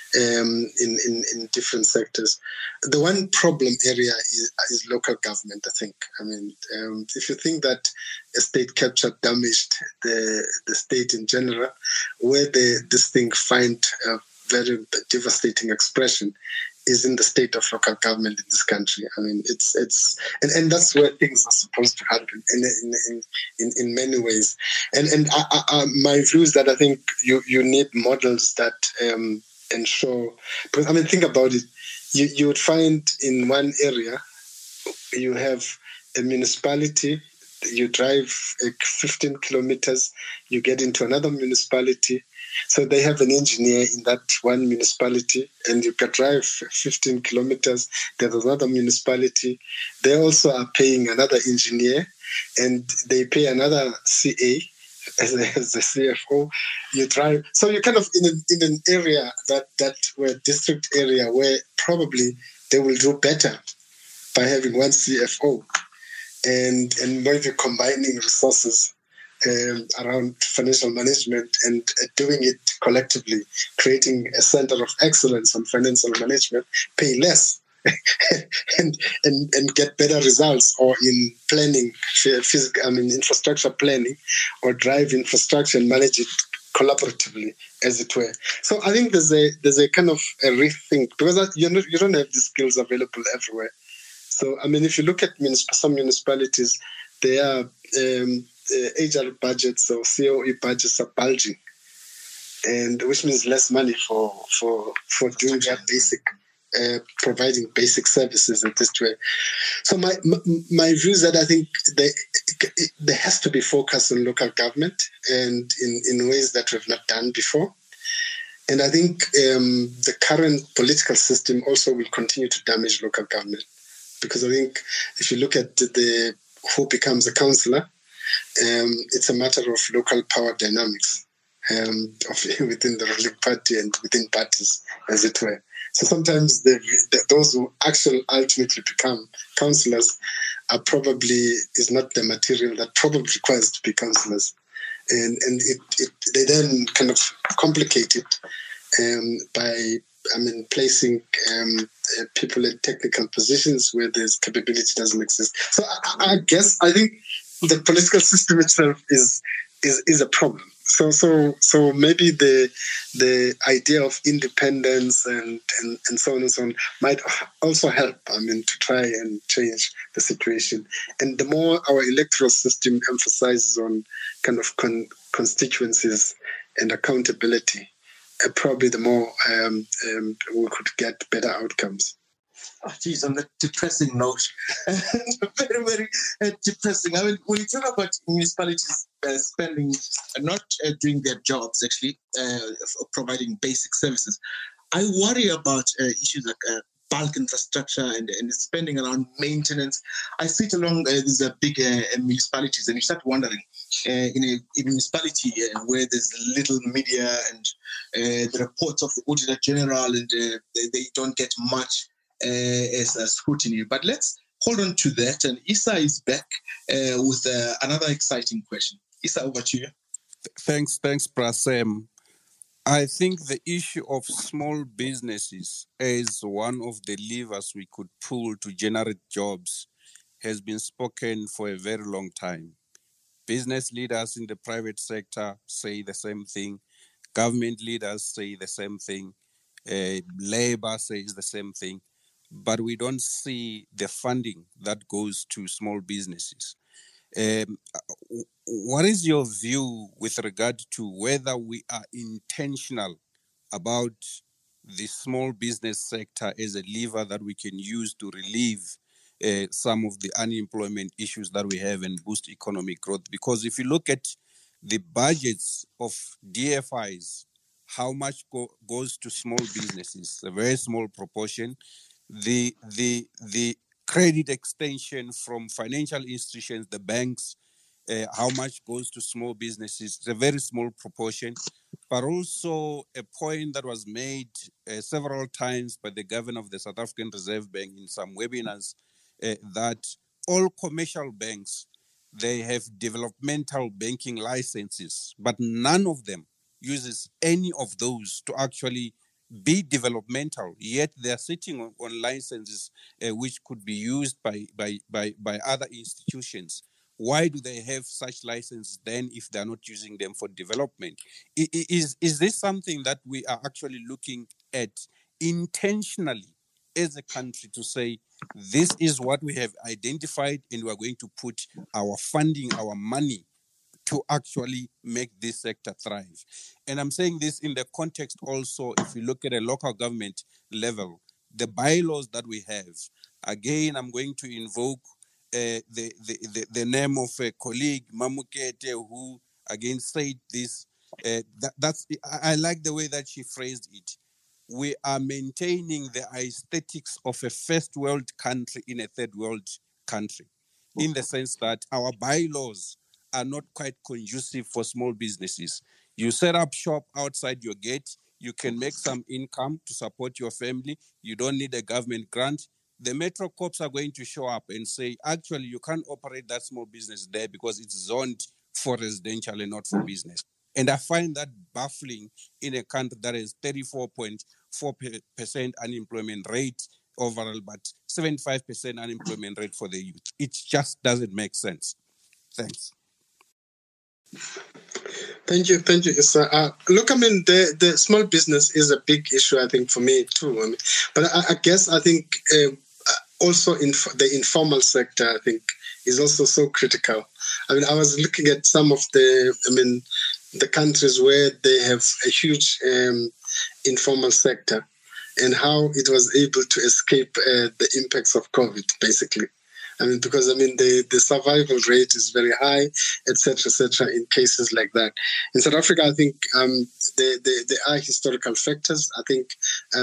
in different sectors. The one problem area is local government, I think. If you think that a state capture damaged the state in general, where this thing find a very devastating expression is in the state of local government in this country. It's that's where things are supposed to happen in many ways. And my view is that I think you need models that ensure. Because think about it. You would find in one area you have a municipality. You drive 15 kilometers, you get into another municipality. So they have an engineer in that one municipality, and you can drive 15 kilometers. There's another municipality. They also are paying another engineer, and they pay another CA as a CFO. You drive. So you're kind of in an area that where district area where probably they will do better by having one CFO and maybe combining resources around financial management and doing it collectively, creating a center of excellence on financial management, pay less and get better results, or in planning, infrastructure planning, or drive infrastructure and manage it collaboratively, as it were. So I think there's a kind of a rethink, because you don't have these skills available everywhere. So if you look at some municipalities, they are HR budgets or COE budgets are bulging, and which means less money for doing their basic, providing basic services in this way. So my view is that I think there has to be focus on local government, and in ways that we've not done before. And I think the current political system also will continue to damage local government, because I think if you look at who becomes a councillor, it's a matter of local power dynamics within the ruling party and within parties, as it were. So sometimes those who actually ultimately become councillors is not the material that probably requires to be councillors, and they then kind of complicate it by placing people in technical positions where this capability doesn't exist. So I think the political system itself is a problem. So maybe the idea of independence and so on and so on might also help. To try and change the situation. And the more our electoral system emphasizes on kind of constituencies and accountability, probably the more we could get better outcomes. Oh, geez, on that depressing note, very, very depressing. When you talk about municipalities spending, not doing their jobs, actually, providing basic services, I worry about issues like bulk infrastructure and spending around maintenance. I sit along these big municipalities, and you start wondering, in a municipality where there's little media and the reports of the Auditor General, and they don't get much as a scrutiny. But let's hold on to that. And Issa is back with another exciting question. Issa, over to you. Thanks, Prasem. I think the issue of small businesses as one of the levers we could pull to generate jobs has been spoken for a very long time. Business leaders in the private sector say the same thing. Government leaders say the same thing. Labor says the same thing. But we don't see the funding that goes to small businesses. What is your view with regard to whether we are intentional about the small business sector as a lever that we can use to relieve some of the unemployment issues that we have and boost economic growth. Because if you look at the budgets of DFIs, how much goes to small businesses? A very small proportion. The credit extension from financial institutions, the banks, how much goes to small businesses? It's a very small proportion. But also a point that was made several times by the governor of the South African Reserve Bank in some webinars, that all commercial banks, they have developmental banking licenses, but none of them uses any of those to actually be developmental, yet they are sitting on licenses which could be used by other institutions. Why do they have such licenses then if they're not using them for development? Is this something that we are actually looking at intentionally as a country to say, this is what we have identified and we are going to put our funding, our money to actually make this sector thrive? And I'm saying this in the context also, if you look at a local government level, the bylaws that we have, again, I'm going to invoke the name of a colleague, Mamukete, who again said this. I like the way that she phrased it. We are maintaining the aesthetics of a first world country in a third world country, in the sense that our bylaws are not quite conducive for small businesses. You set up shop outside your gate, you can make some income to support your family, you don't need a government grant. The Metro Corps are going to show up and say, actually, you can't operate that small business there because it's zoned for residential and not for business. And I find that baffling in a country that is 34.4% unemployment rate overall, but 75% unemployment rate for the youth. It just doesn't make sense. Thanks. Thank you. Issa. Look, I mean, the small business is a big issue, I think, for me too. I mean, but I guess I think also in the informal sector, I think, is also so critical. I mean, I was looking at some of the countries where they have a huge informal sector and how it was able to escape the impacts of COVID, basically. I mean, because the survival rate is very high, etc., in cases like that. In South Africa, I think there are historical factors. I think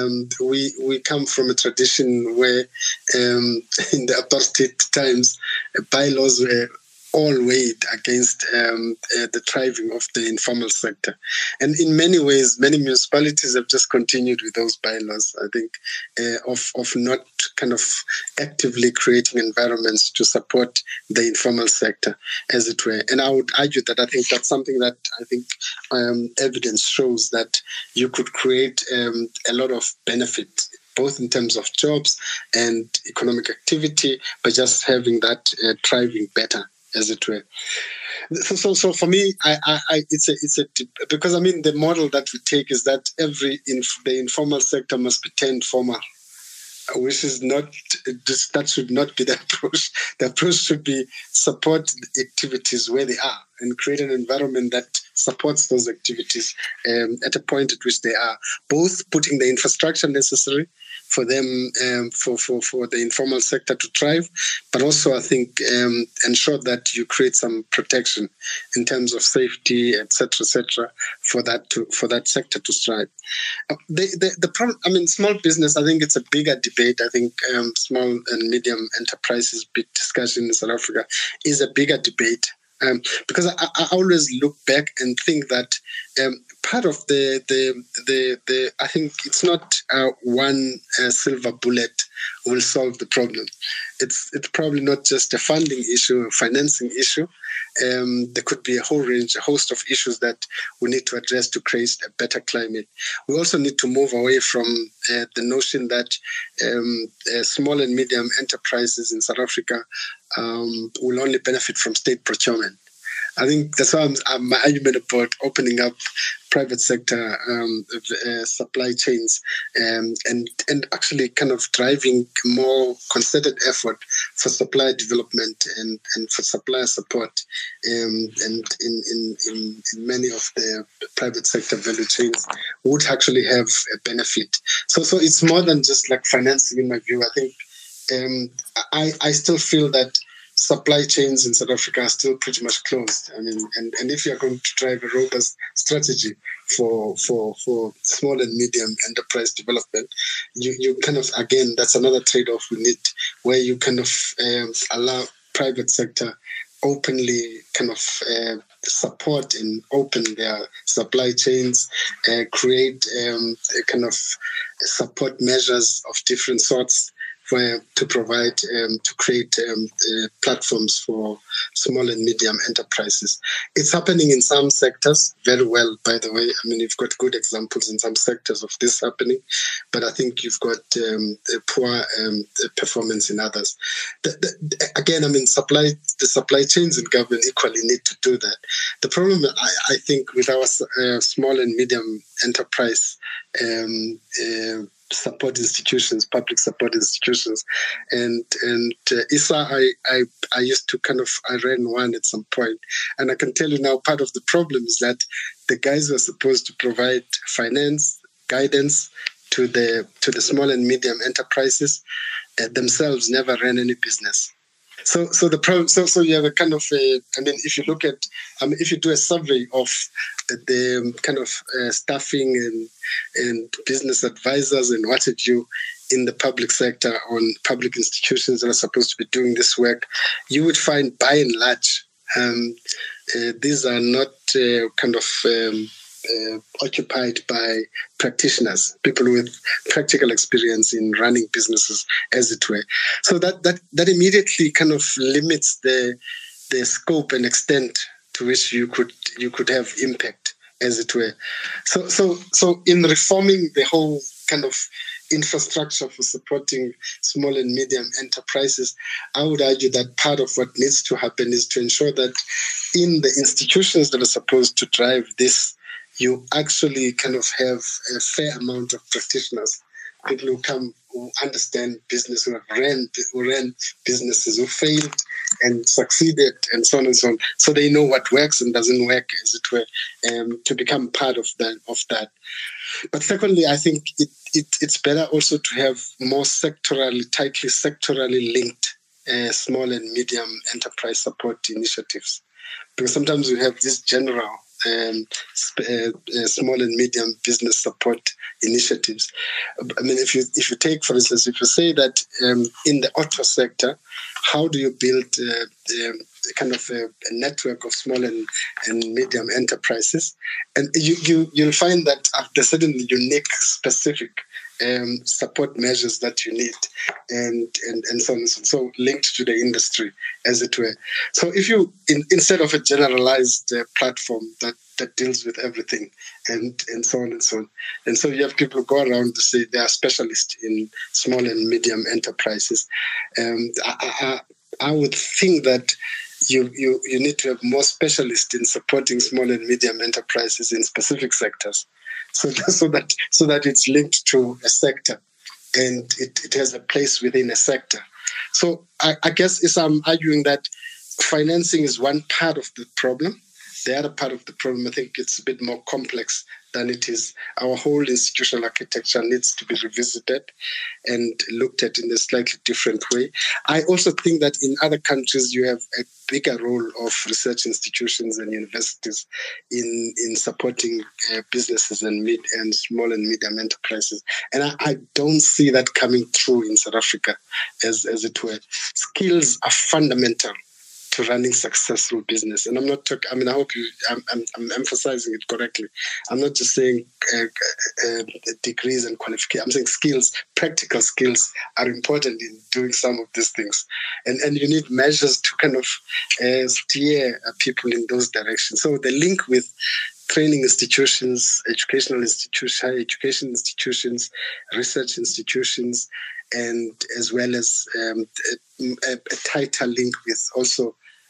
we come from a tradition where in the apartheid times, bylaws were all weighed against the thriving of the informal sector. And in many ways, many municipalities have just continued with those bylaws, I think, of not kind of actively creating environments to support the informal sector, as it were. And I would argue that I think that's something that I think evidence shows that you could create a lot of benefit, both in terms of jobs and economic activity, by just having that thriving better, as it were. So for me, it's a because the model that we take is that the informal sector must be turned formal, which is not that should not be the approach. The approach should be support activities where they are and create an environment that supports those activities at a point at which they are, both putting the infrastructure necessary for them, for the informal sector to thrive, but also I think ensure that you create some protection in terms of safety, etc., for that sector to thrive. The problem, small business, I think it's a bigger debate. I think small and medium enterprises, big discussion in South Africa, is a bigger debate. Because I always look back and think that part of the I think it's not one silver bullet will solve the problem. It's probably not just a funding issue, a financing issue. There could be a host of issues that we need to address to create a better climate. We also need to move away from the notion that small and medium enterprises in South Africa will only benefit from state procurement. I think that's why my argument about opening up private sector supply chains and actually kind of driving more concerted effort for supply development and for supplier support and in many of the private sector value chains would actually have a benefit. So it's more than just like financing in my view. I think I still feel that supply chains in South Africa are still pretty much closed. I mean, and if you're going to drive a robust strategy for small and medium enterprise development, you kind of, again, that's another trade-off we need, where you kind of allow private sector openly kind of support and open their supply chains, create kind of support measures of different sorts to provide, to create platforms for small and medium enterprises. It's happening in some sectors very well, by the way. I mean, you've got good examples in some sectors of this happening, but I think you've got poor performance in others. Again, I mean, the supply chains in government equally need to do that. The problem, I think, with our small and medium enterprise support institutions, public support institutions, and ISA, I used to I ran one at some point, and I can tell you now, part of the problem is that the guys who are supposed to provide finance guidance to the small and medium enterprises themselves never ran any business. So the problem. So you have a kind of if you look at, if you do a survey of the kind of staffing and business advisors and what have you in the public sector on public institutions that are supposed to be doing this work, you would find, by and large, these are not occupied by practitioners, people with practical experience in running businesses, as it were. So that immediately kind of limits the scope and extent to which you could have impact, as it were. So in reforming the whole kind of infrastructure for supporting small and medium enterprises, I would argue that part of what needs to happen is to ensure that in the institutions that are supposed to drive this, you actually kind of have a fair amount of practitioners, people who understand business, who ran businesses, who failed and succeeded, and so on and so on. So they know what works and doesn't work, as it were, to become part of that. But secondly, I think it's better also to have more tightly sectorally linked small and medium enterprise support initiatives. Because sometimes we have this general small and medium business support initiatives. I mean, if you take, for instance, if you say that in the auto sector, how do you build kind of a network of small and medium enterprises? And you'll find that there's certain unique, specific support measures that you need, and so on and so on. So linked to the industry, as it were. So if you instead of a generalized platform that deals with everything and so on and so on, and so you have people who go around to say they are specialists in small and medium enterprises. I would think that you need to have more specialists in supporting small and medium enterprises in specific sectors. So that it's linked to a sector and it has a place within a sector. So I guess I'm arguing that financing is one part of the problem. The other part of the problem, I think it's a bit more complex than it is. Our whole institutional architecture needs to be revisited and looked at in a slightly different way. I also think that in other countries, you have a bigger role of research institutions and universities in supporting businesses and small and medium enterprises. And I don't see that coming through in South Africa, as it were. Skills are fundamental to running successful business. And I'm not talking, I mean, I hope I'm emphasizing it correctly. I'm not just saying degrees and qualifications. I'm saying skills, practical skills are important in doing some of these things. And you need measures to kind of steer people in those directions. So the link with training institutions, educational institutions, higher education institutions, research institutions, and as well as a tighter link with also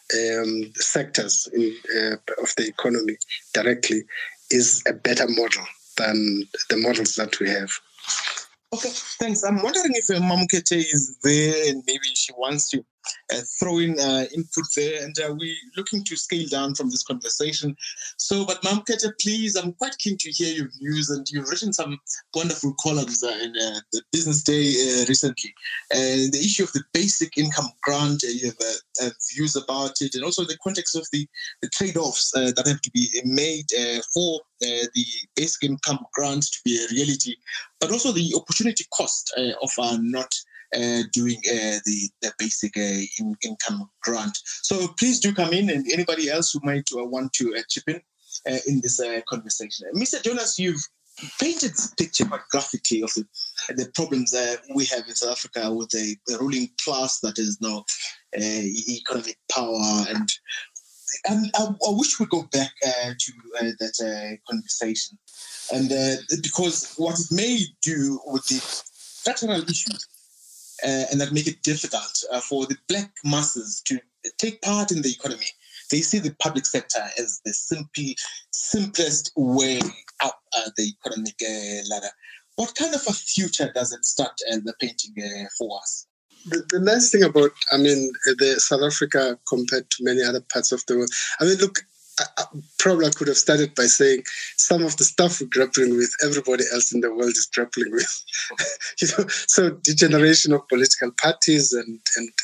sectors of the economy directly is a better model than the models that we have. Okay, thanks. I'm wondering if Mamukete is there and maybe she wants to throw in input there, and we're looking to scale down from this conversation. So, but Mamukete, please, I'm quite keen to hear your views, and you've written some wonderful columns in the Business Day recently. The issue of the basic income grant, you have views about it, and also the context of the trade-offs that have to be made for the basic income grant to be a reality, but also the opportunity cost of not doing the basic income grant. So please do come in, and anybody else who might want to chip in this conversation. Mr. Jonas, you've painted this picture quite graphically of the problems we have in South Africa with the ruling class that is now economic power, and I wish we go back to that conversation, and because what it may do with the structural issues, and that make it difficult for the black masses to take part in the economy. They see the public sector as the simplest way up the economic ladder. What kind of a future does it start painting for us? The nice thing about, the South Africa compared to many other parts of the world, look, probably I could have started by saying some of the stuff we're grappling with, everybody else in the world is grappling with. So degeneration of political parties and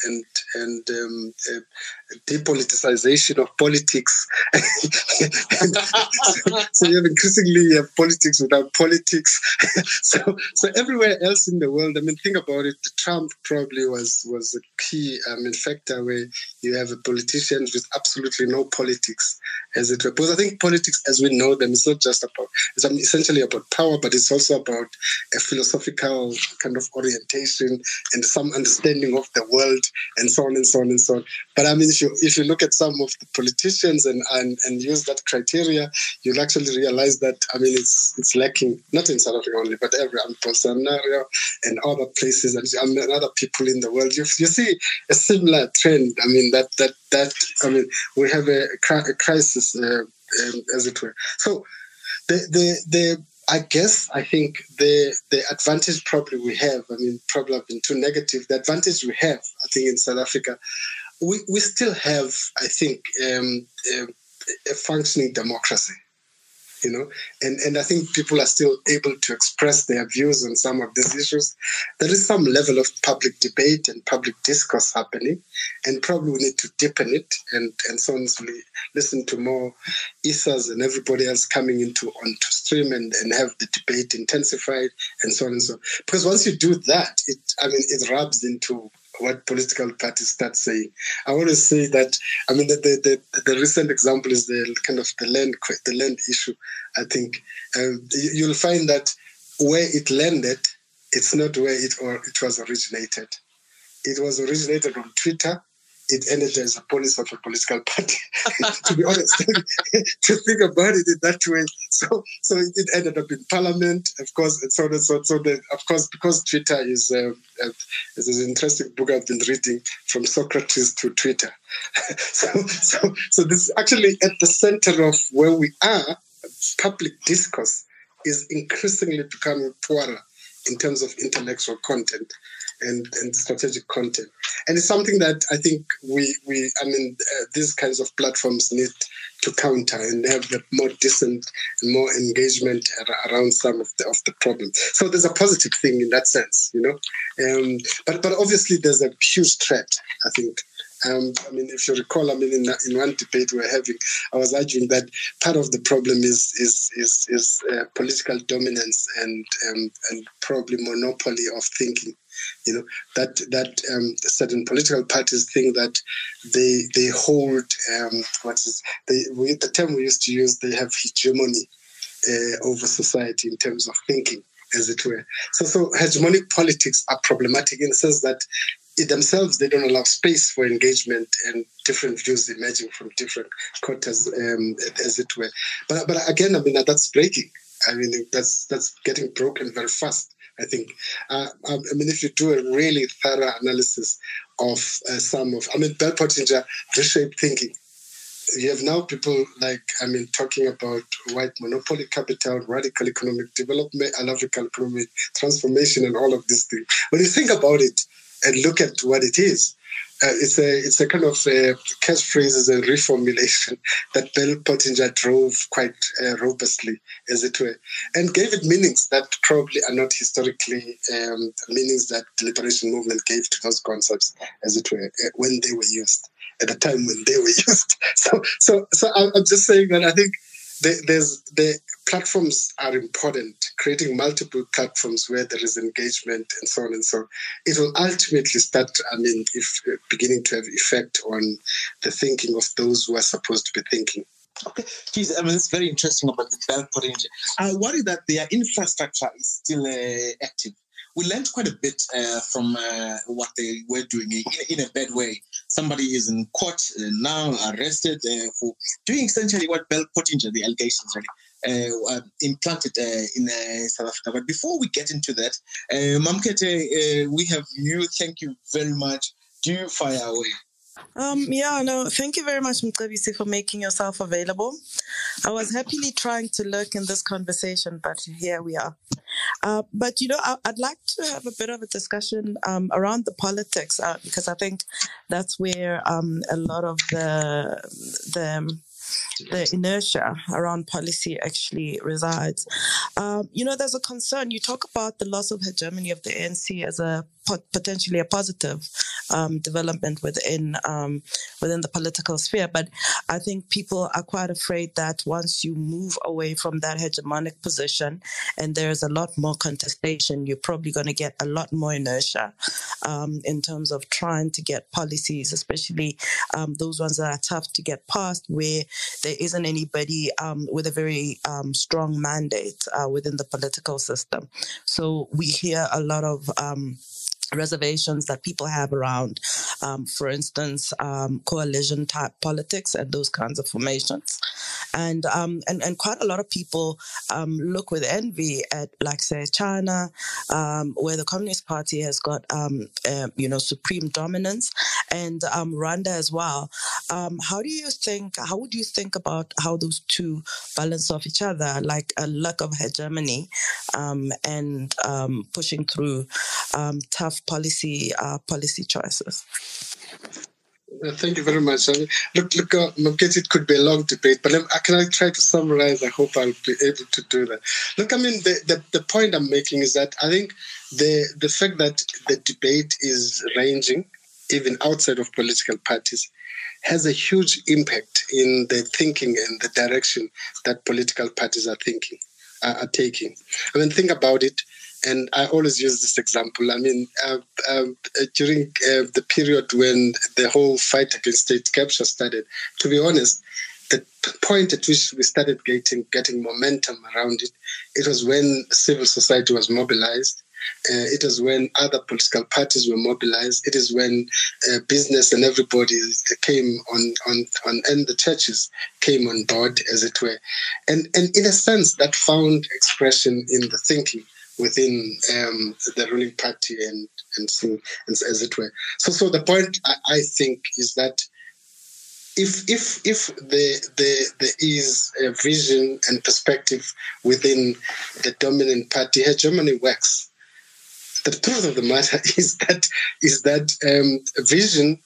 depoliticization of politics. so you have increasingly politics without politics. so everywhere else in the world, think about it. Trump probably was a key factor where you have politicians with absolutely no politics, as it were. Because I think politics, as we know them, is not just about, it's essentially about power, but it's also about a philosophical kind of orientation and some understanding of the world, and so on and so on and so on. But if you look at some of the politicians and use that criteria, you'll actually realize that it's lacking, not in South Africa only, but every Bolsonaro and other places and other people in the world. You see a similar trend. We have a crisis, as it were. So I think the advantage probably we have, probably I've been too negative. The advantage we have, I think, in South Africa, we still have, I think, a functioning democracy, and I think people are still able to express their views on some of these issues. There is some level of public debate and public discourse happening, and probably we need to deepen it and so on, listen to more Isas and everybody else coming onto stream and have the debate intensified and so on and so on. Because once you do that, it rubs into what political parties start saying. I want to say that the recent example is the kind of the land issue. I think you'll find that where it landed, it's not where it was originated. It was originated on Twitter. It ended as a policy of a political party. To be honest, to think about it in that way. So it ended up in Parliament, of course, and so on and so on. So of course, because Twitter is an interesting book I've been reading, From Socrates to Twitter. So this actually at the center of where we are. Public discourse is increasingly becoming poorer in terms of intellectual content and strategic content. And it's something that I think these kinds of platforms need to counter and have the more decent and more engagement around some of the problems. So there's a positive thing in that sense, But obviously there's a huge threat, I think. If you recall, in one debate we were having, I was arguing that part of the problem is political dominance and probably monopoly of thinking. That certain political parties think that they hold the term we used to use, they have hegemony over society in terms of thinking, as it were. So hegemonic politics are problematic in the sense that themselves, they don't allow space for engagement and different views emerging from different quarters, as it were. But again, that's breaking. That's getting broken very fast, I think. If you do a really thorough analysis of Bell Pottinger reshaped thinking. You have now people talking about white monopoly capital, radical economic development, and African economic transformation, and all of these things. When you think about it and look at what it is, it's a kind of catchphrases and reformulation that Bell Pottinger drove quite robustly, as it were, and gave it meanings that probably are not historically meanings that the liberation movement gave to those concepts, as it were, when they were used, at the time when they were used. So I'm just saying that I think the platforms are important, creating multiple platforms where there is engagement and so on and so on. It will ultimately start, beginning to have effect on the thinking of those who are supposed to be thinking. Okay, geez, it's very interesting about the Bell Pottinger. I worry that their infrastructure is still active. We learned quite a bit from what they were doing in a bad way. Somebody is in court now, arrested for doing essentially what Bell Pottinger, the allegations really, implanted in South Africa. But before we get into that, Mamkete, we have you. Thank you very much. Do fire away. Thank you very much, Mcebisi, for making yourself available. I was happily trying to lurk in this conversation, but here we are. But I'd like to have a bit of a discussion around the politics, because I think that's where a lot of the inertia around policy actually resides. There's a concern. You talk about the loss of hegemony of the ANC as a potentially a positive development within the political sphere. But I think people are quite afraid that once you move away from that hegemonic position and there's a lot more contestation, you're probably going to get a lot more inertia in terms of trying to get policies, especially those ones that are tough to get past, where there isn't anybody with a very strong mandate within the political system. So we hear a lot of reservations that people have around, for instance, coalition type politics and those kinds of formations. And quite a lot of people look with envy at, like, say, China, where the Communist Party has got, supreme dominance, and Rwanda as well. How would you think about how those two balance off each other, like a lack of hegemony and pushing through tough policy choices? Thank you very much. Look, it could be a long debate, but can I try to summarize? I hope I'll be able to do that. Look, the point I'm making is that I think the fact that the debate is ranging, even outside of political parties, has a huge impact in the thinking and the direction that political parties are taking. Think about it. And I always use this example. During the period when the whole fight against state capture started, to be honest, the point at which we started getting momentum around it, it was when civil society was mobilized. It was when other political parties were mobilized. It is when business and everybody came on, and the churches came on board, as it were. And in a sense, that found expression in the thinking within the ruling party and as it were. So the point I think is that if there is a vision and perspective within the dominant party, hegemony works. The truth of the matter is that vision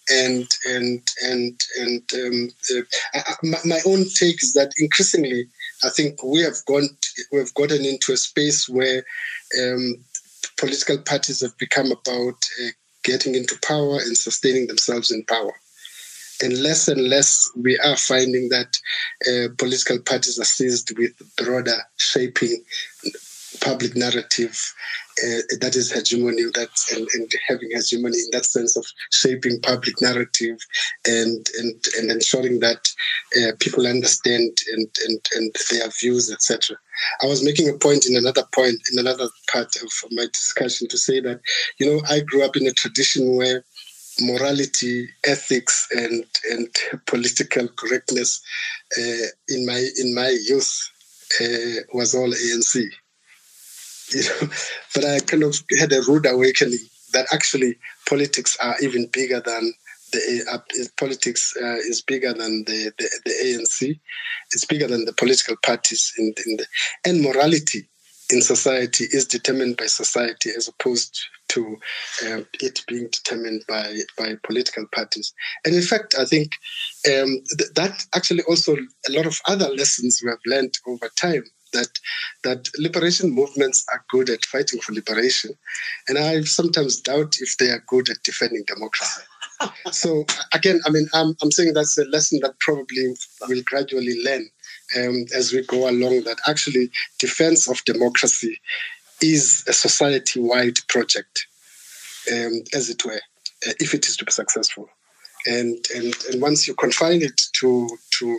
my own take is that increasingly, I think we have gotten into a space where political parties have become about getting into power and sustaining themselves in power. And less we are finding that political parties are seized with broader shaping public narrative that is hegemony, and having hegemony in that sense of shaping public narrative and ensuring that people understand and their views, etc. I was making a point in another part of my discussion to say that, I grew up in a tradition where morality, ethics, and political correctness in my youth was all ANC. But I kind of had a rude awakening that actually politics are even bigger than politics is bigger than the ANC. It's bigger than the political parties, and morality in society is determined by society as opposed to it being determined by political parties. And in fact, I think that actually also a lot of other lessons we have learned over time, that liberation movements are good at fighting for liberation. And I sometimes doubt if they are good at defending democracy. So again, I mean, I'm saying that's a lesson that probably we'll gradually learn as we go along, that actually defense of democracy is a society-wide project, as it were, if it is to be successful. And once you confine it to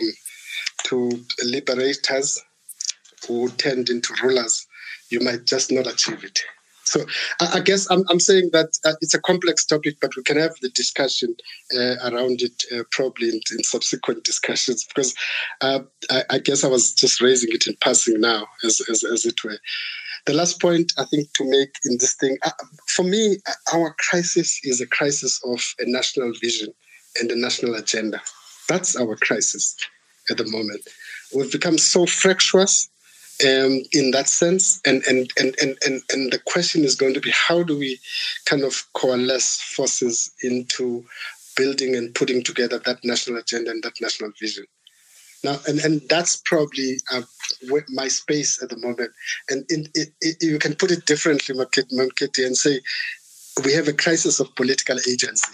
liberators who turned into rulers, you might just not achieve it. So I guess I'm saying that it's a complex topic, but we can have the discussion around it probably in subsequent discussions, because I guess I was just raising it in passing now, as it were. The last point I think to make in this thing, for me, our crisis is a crisis of a national vision and a national agenda. That's our crisis at the moment. We've become so fractious in that sense, and the question is going to be, how do we kind of coalesce forces into building and putting together that national agenda and that national vision? Now, and that's probably my space at the moment. And you can put it differently, Mamketi, and say we have a crisis of political agency.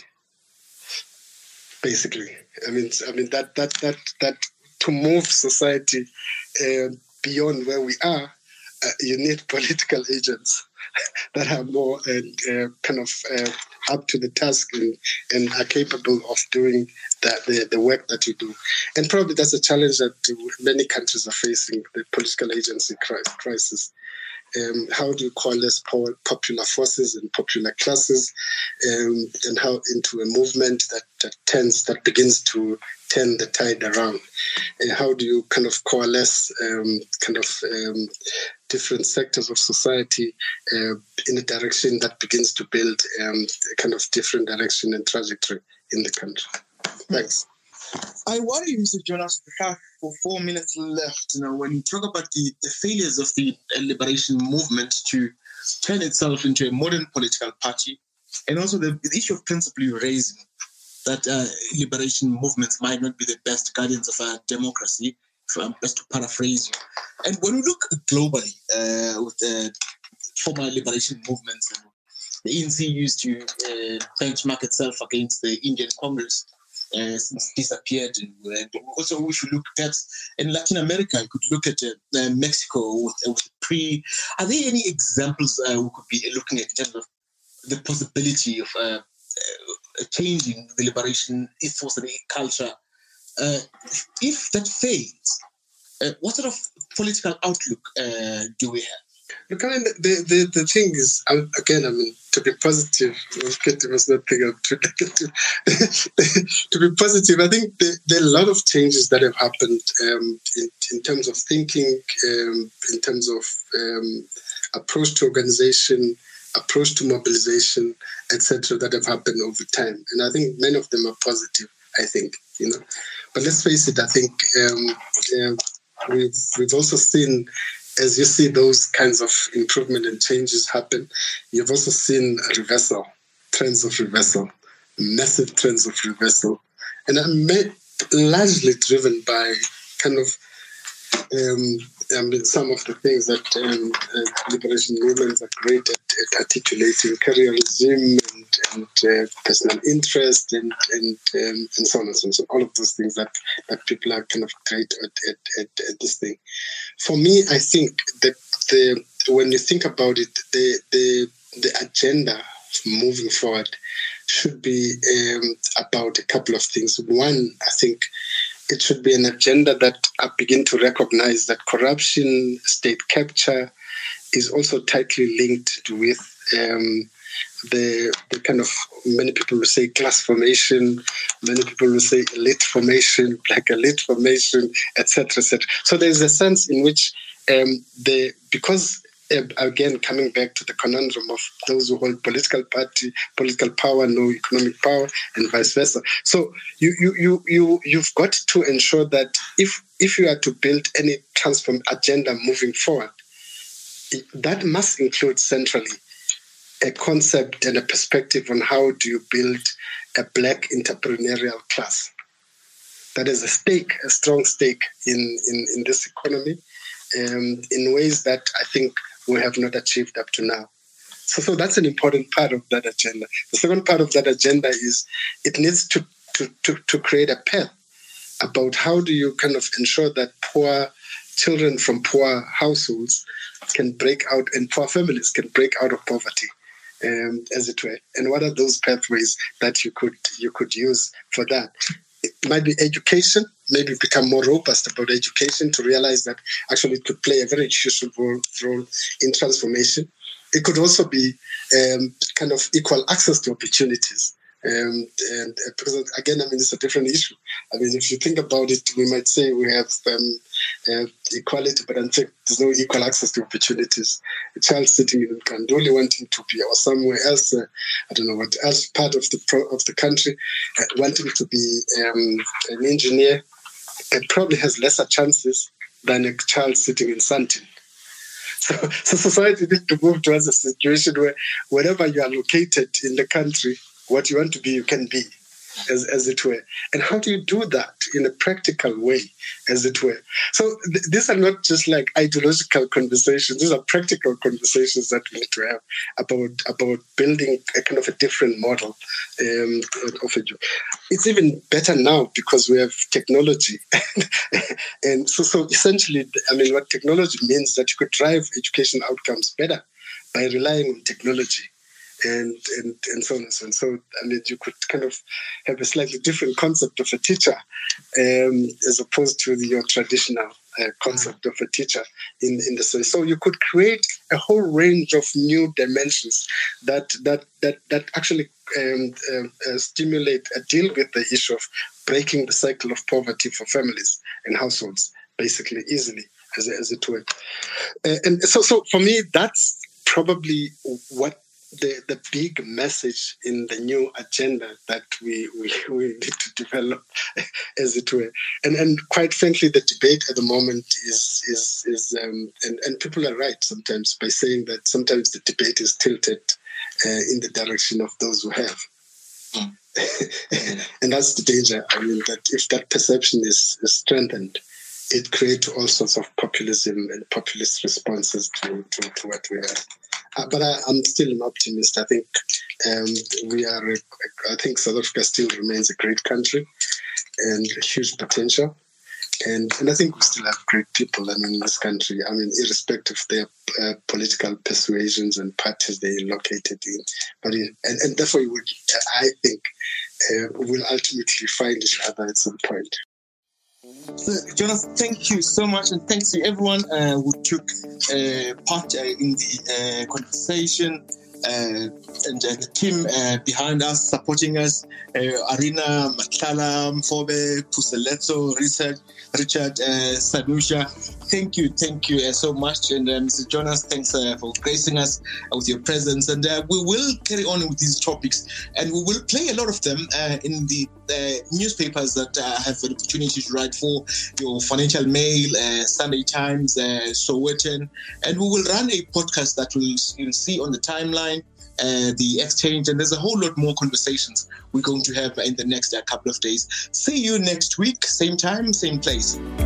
Basically, I mean that to move society beyond where we are, you need political agents that are more kind of up to the task and are capable of doing the work that you do. And probably that's a challenge that many countries are facing, the political agency crisis. How do you coalesce popular forces and popular classes, and how into a movement that begins to turn the tide around? And how do you kind of coalesce different sectors of society in a direction that begins to build a kind of different direction and trajectory in the country? Thanks. I worry, Mr. Jonas, we have for 4 minutes left. When you talk about the failures of the liberation movement to turn itself into a modern political party, and also the issue of principle you raising, that liberation movements might not be the best guardians of our democracy, if I'm best to paraphrase you. And when we look globally with the former liberation movements, the ANC used to benchmark itself against the Indian Congress since disappeared. And also we should look at, in Latin America, you could look at Mexico with Are there any examples we could be looking at in terms of the possibility of changing the liberation ethos and culture? If that fails, what sort of political outlook do we have? Look, I mean, the thing is, again, I mean, to be positive, Kitty must not think I'm too negative. To be positive, I think there are a lot of changes that have happened in terms of thinking, in terms of approach to organization, approach to mobilization, etc., that have happened over time. And I think many of them are positive, I think, But let's face it, I think we've also seen, as you see those kinds of improvement and changes happen, you've also seen a reversal, trends of reversal, massive trends of reversal. And largely driven by kind of some of the things that liberation movements are great at articulating: careerism and personal interest and so on and so on. So all of those things that people are kind of great at this thing. For me, I think that when you think about it, the agenda moving forward should be about a couple of things. One, I think it should be an agenda that begin to recognize that corruption, state capture, is also tightly linked with the kind of, many people will say class formation, many people will say elite formation, black elite formation, etc., etc. So there's a sense in which because again, coming back to the conundrum of those who hold political power, no economic power, and vice versa. So you've got to ensure that if you are to build any transform agenda moving forward, that must include centrally a concept and a perspective on how do you build a Black entrepreneurial class. That is a strong stake in this economy, in ways that I think we have not achieved up to now. So that's an important part of that agenda. The second part of that agenda is it needs to create a path about how do you kind of ensure that poor children from poor households can break out, and poor families can break out of poverty, as it were. And what are those pathways that you could use for that? It might be education, maybe become more robust about education to realize that actually it could play a very crucial role in transformation. It could also be kind of equal access to opportunities. And because again, I mean, it's a different issue. I mean, if you think about it, we might say we have equality, but in fact, there's no equal access to opportunities. A child sitting in Kanduli wanting to be, or somewhere else, I don't know what else part of the country, wanting to be an engineer, it probably has lesser chances than a child sitting in Sandton. So society needs to move towards a situation where wherever you are located in the country, what you want to be, you can be, as it were. And how do you do that in a practical way, as it were? So these are not just like ideological conversations. These are practical conversations that we need to have about building a kind of a different model of education. It's even better now because we have technology. And so essentially, I mean, what technology means that you could drive education outcomes better by relying on technology. And so on and so on. So, I mean, you could kind of have a slightly different concept of a teacher as opposed to your traditional concept of a teacher in the sense. So you could create a whole range of new dimensions that actually stimulate a deal with the issue of breaking the cycle of poverty for families and households, basically easily, as it were. And so for me, that's probably what the big message in the new agenda that we need to develop, as it were. And quite frankly, the debate at the moment is and people are right sometimes by saying that sometimes the debate is tilted in the direction of those who have. And that's the danger. I mean, that if that perception is strengthened, it creates all sorts of populism and populist responses to what we have. But I'm still an optimist. I think I think South Africa still remains a great country and huge potential. And I think we still have great people, I mean, in this country. I mean, irrespective of their political persuasions and parties they're located in. But and therefore, I think we'll ultimately find each other at some point. So, Jonas, thank you so much, and thanks to everyone who took part in the conversation, and the team behind us, supporting us, Arina, Matlala, Mfobe, Puseletso, Richard, Sanusha. Thank you so much. And Mr. Jonas, thanks for gracing us with your presence. And we will carry on with these topics, and we will play a lot of them in the newspapers that I have the opportunity to write for, your Financial Mail, Sunday Times, Sowetan. And we will run a podcast that you'll see on the timeline, the exchange, and there's a whole lot more conversations we're going to have in the next couple of days. See you next week, same time, same place.